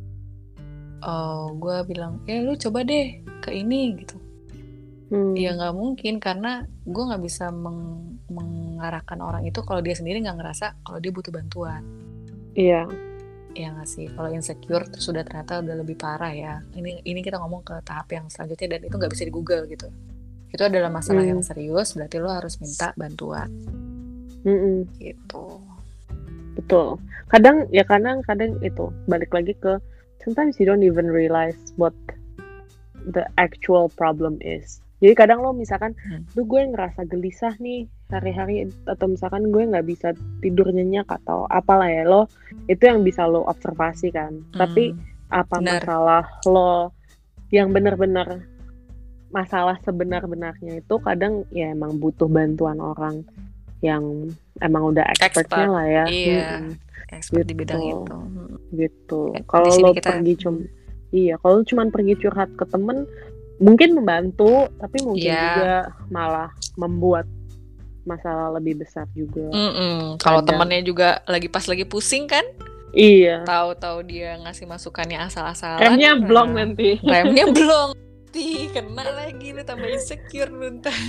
uh, gue bilang, ya lu coba deh ke ini gitu. Hmm. Ya nggak mungkin, karena gue nggak bisa meng- mengarahkan orang itu kalau dia sendiri nggak ngerasa kalau dia butuh bantuan. Iya. Ya nggak sih, kalau insecure tuh sudah ternyata udah lebih parah ya. Ini ini kita ngomong ke tahap yang selanjutnya, dan itu nggak bisa di Google gitu. Itu adalah masalah Hmm. yang serius, berarti lo harus minta bantuan. Mm-mm. Gitu. Betul. Kadang ya kadang kadang itu balik lagi ke sometimes you don't even realize what the actual problem is. Jadi kadang lo misalkan, Hmm. tuh gue ngerasa gelisah nih hari-hari, atau misalkan gue nggak bisa tidur nyenyak atau apalah ya, lo itu yang bisa lo observasi kan. Hmm, Tapi apa benar. masalah lo yang benar-benar masalah sebenar-benarnya itu kadang ya emang butuh bantuan orang yang emang udah expertnya Expert. lah ya. Iya, Mm-mm. expert Gitu. di bidang itu. Hmm. Gitu. Ya, Kalau di sini lo kita- pergi cum, iya, kalau lo cuman pergi curhat ke temen, mungkin membantu, tapi mungkin Iya. juga malah membuat masalah lebih besar juga. Mm-mm. Kalau Kadang. temennya juga lagi pas lagi pusing kan, Iya. tahu-tahu dia ngasih masukannya asal-asalan. Remnya nah, blong nanti. Remnya blong. Nanti kena lagi, lu tambah insecure lu ntar.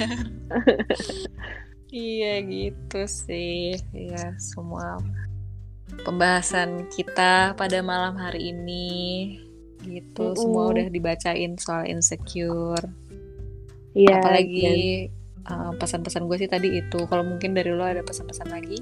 Iya gitu sih. Iya, semua pembahasan kita pada malam hari ini gitu. Mm-mm. Semua udah dibacain soal insecure. Iya. Apalagi dan, uh, pesan-pesan gue sih tadi itu. Kalau mungkin dari lo ada pesan-pesan lagi?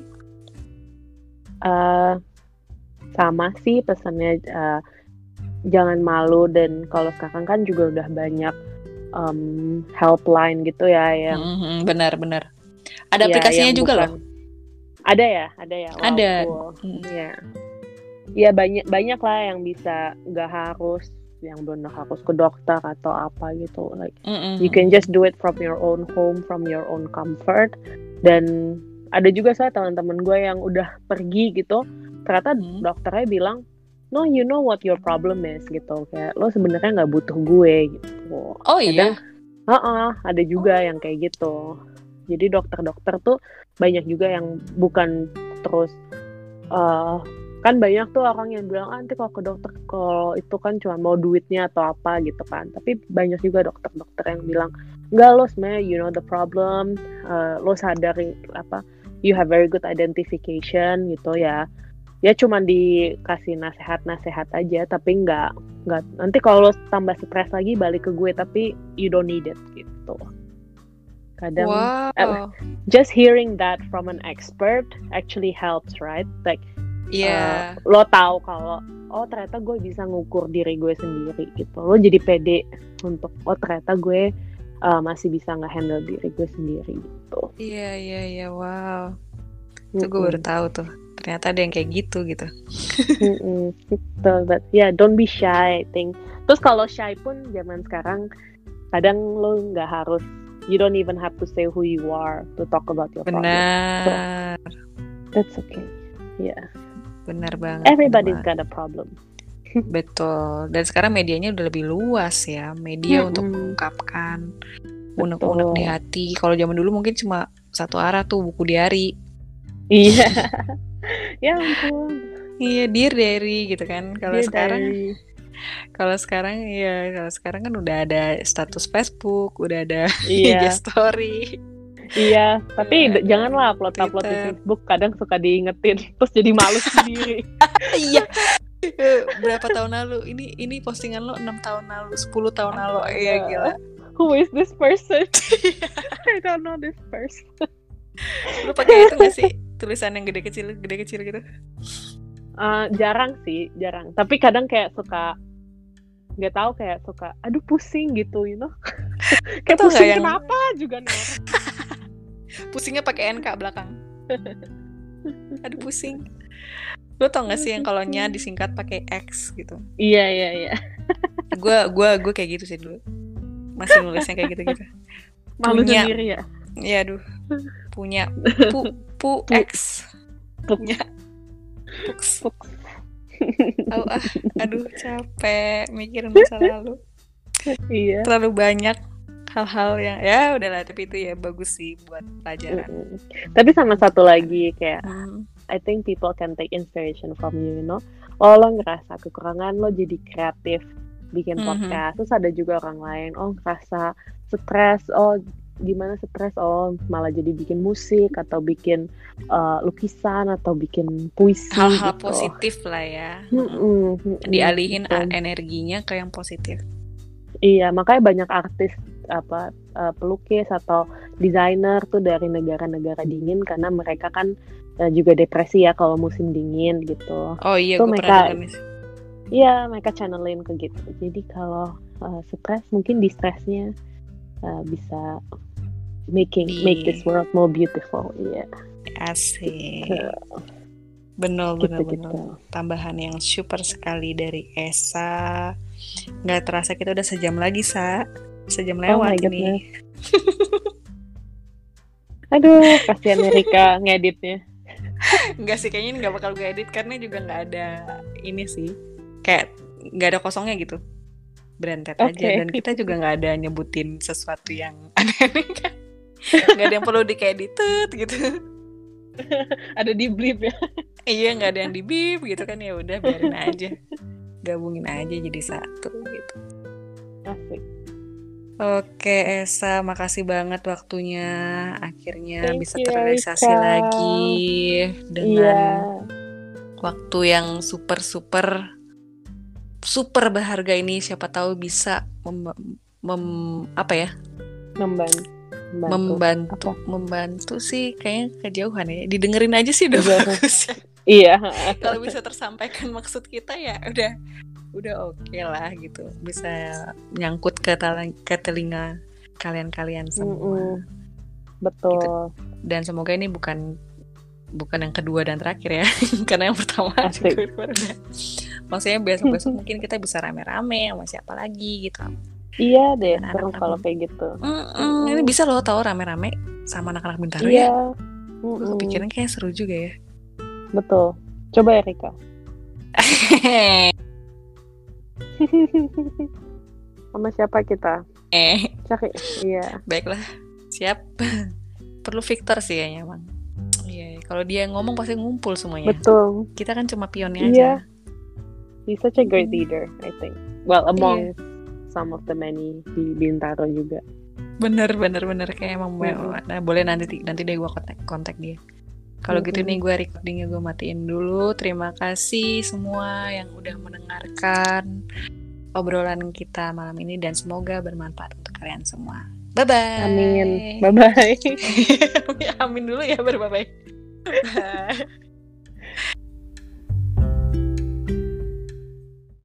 uh, sama sih pesannya, uh, jangan malu, dan kalau sekarang kan juga udah banyak um, helpline gitu ya yang Mm-hmm, benar-benar. Ada ya, aplikasinya yang juga bukan, loh. Ada ya, ada ya. Wow, Ada. cool. Mm. Ya, ya banyak banyak lah yang bisa, nggak harus yang benar harus ke dokter atau apa gitu. Like Mm-mm. you can just do it from your own home, from your own comfort. Dan ada juga saya teman-teman gue yang udah pergi gitu, ternyata Hmm. dokternya bilang, no, you know what your problem is gitu, kayak lo sebenarnya nggak butuh gue gitu. Oh Kadang, iya. uh-uh, ada juga yang kayak gitu. Jadi dokter-dokter tuh banyak juga yang bukan terus uh, kan banyak tuh orang yang bilang, ah, nanti kalau ke dokter kalau itu kan cuma mau duitnya atau apa gitu kan. Tapi banyak juga dokter-dokter yang bilang, enggak, lo sebenarnya you know the problem, uh, lo sadari apa, you have very good identification gitu ya. Ya cuma dikasih nasihat-nasihat aja, tapi nggak nggak nanti kalau lo tambah stres lagi balik ke gue, tapi you don't need it gitu. Kadang Wow. uh, just hearing that from an expert actually helps, right? Like Iya. uh, lo tahu kalau oh ternyata gue bisa ngukur diri gue sendiri gitu. Lo jadi pede untuk oh ternyata gue uh, masih bisa nge-handle diri gue sendiri gitu. Iya, iya, iya, wow. Itu gue baru tahu tuh. Ternyata ada yang kayak gitu gitu. So, but yeah, don't be shy, I think. Terus kalau shy pun zaman sekarang kadang lo nggak harus, you don't even have to say who you are to talk about your problem. Benar. So, that's okay. Yeah. Benar banget. Everybody's benar got a problem. Betul. Dan sekarang medianya udah lebih luas ya. Media Mm-mm. untuk mengungkapkan unek-unek di hati. Kalau zaman dulu mungkin cuma satu arah tuh, buku diari. Iya. Ya ampun. Iya, Dear Diary gitu kan. Kalau Dear sekarang Diary. Kalau sekarang ya, kalau sekarang kan udah ada status Facebook, udah ada Iya. I G story. Iya, tapi Ada janganlah upload-upload di Twitter. Facebook, kadang suka diingetin terus jadi malu sendiri. Iya. Eh, berapa tahun lalu? Ini ini postingan lo enam tahun lalu, sepuluh tahun lalu. Iya, gila. Who is this person? I don't know this person. Lo pakai itu nggak sih tulisan yang gede kecil, gede kecil gitu? Uh, jarang sih, jarang. Tapi kadang kayak suka, nggak tahu kayak suka, aduh pusing gitu, you know? Kayak Tau nggak pusing yang- kenapa juga nih orang. Pusingnya pakai N K belakang. Aduh pusing. Lo tau gak sih yang kalau nya disingkat pakai X gitu? Iya iya iya. Gue gua gue kayak gitu sih dulu. Masih nulisnya kayak gitu-gitu. Malu Punya. sendiri ya. Ya aduh. Punya pu pu Pu. X. Puk. Punya. Pux. Oh, ah, aduh capek mikirin masa lalu. Iya. Terlalu banyak hal-hal yang ya udahlah, tapi itu ya bagus sih buat pelajaran. Mm-mm. Tapi sama satu lagi kayak Hmm. I think people can take inspiration from you, you know. Oh, lo ngerasa kekurangan, lo jadi kreatif bikin Mhm. podcast. Terus ada juga orang lain, oh ngerasa stres, oh gimana stres, oh malah jadi bikin musik atau bikin uh, lukisan atau bikin puisi. Hal-hal gitu. positif lah ya. Mm-mm, mm-mm, Dialihin gitu. a- energinya ke yang positif. Iya, makanya banyak artis apa uh, pelukis atau desainer tuh dari negara-negara dingin karena mereka kan uh, juga depresi ya kalau musim dingin gitu. Oh iya, Tuh gue mereka- pernah dengar nih. Iya, mereka channelin ke gitu. Jadi kalau uh, stres mungkin di stresnya uh, bisa making Di- make this world more beautiful. Iya. Asik. Bener, Gitu, bener, gitu. bener. Tambahan yang super sekali dari Esa. Nggak terasa kita udah sejam lagi, Sa. Sejam Oh my lewat ini. Aduh, kasihan Erika ngeditnya. Enggak sih, kayaknya ini nggak bakal gue edit karena juga nggak ada ini sih. Kayak nggak ada kosongnya gitu. Berentet aja. Oke. Dan kita juga nggak ada nyebutin sesuatu yang aneh-aneh kan. Nggak ada yang perlu di-edited gitu. Ada di blip ya. Iya, nggak ada yang di beep gitu kan, ya udah biarin aja. Gabungin aja jadi satu gitu. Asik. Oke, Esa, makasih banget waktunya. Akhirnya Thank bisa you, terrealisasi Erika. lagi dengan Iya. waktu yang super super super berharga ini. Siapa tahu bisa mem, mem- apa ya? Membantu. Membantu, membantu sih kayaknya kejauhan ya. Didengerin aja sih udah Kejauhan. bagus ya. Iya. Kalau bisa tersampaikan maksud kita ya udah udah oke lah gitu. Bisa nyangkut ke, tala- ke telinga kalian-kalian semua. Mm-mm. Betul. Gitu. Dan semoga ini bukan bukan yang kedua dan terakhir ya. Karena yang pertama Asik. juga udah. Maksudnya besok-besok mungkin kita bisa rame-rame sama siapa lagi gitu. Iya deh, Dengan seru anak-anak. kalau kayak gitu. Mm-mm, ini bisa loh tahu rame-rame sama anak-anak Bintaro ya. Iya. Gue Mm-mm. kepikiran kayak seru juga ya. Betul. Coba Erika. Sama siapa kita? eh, Cari. Iya. baiklah. Siap. Perlu Victor sih kayaknya, Bang. Iya, kalau dia ngomong pasti ngumpul semuanya. Betul. Kita kan cuma pionnya Iya. aja. He's such a great Hmm. leader, I think. Well, among Iya. some of the many di Bintaro juga. Bener, bener, bener. Kayak emang Mm-mm. nah, boleh nanti nanti deh gue kontak kontak dia. Kalau gitu Mm-mm. nih gue recordingnya gue matiin dulu. Terima kasih semua yang udah mendengarkan obrolan kita malam ini dan semoga bermanfaat untuk kalian semua. Bye bye. Amin. Bye bye. Amin dulu ya baru bye bye. Bye.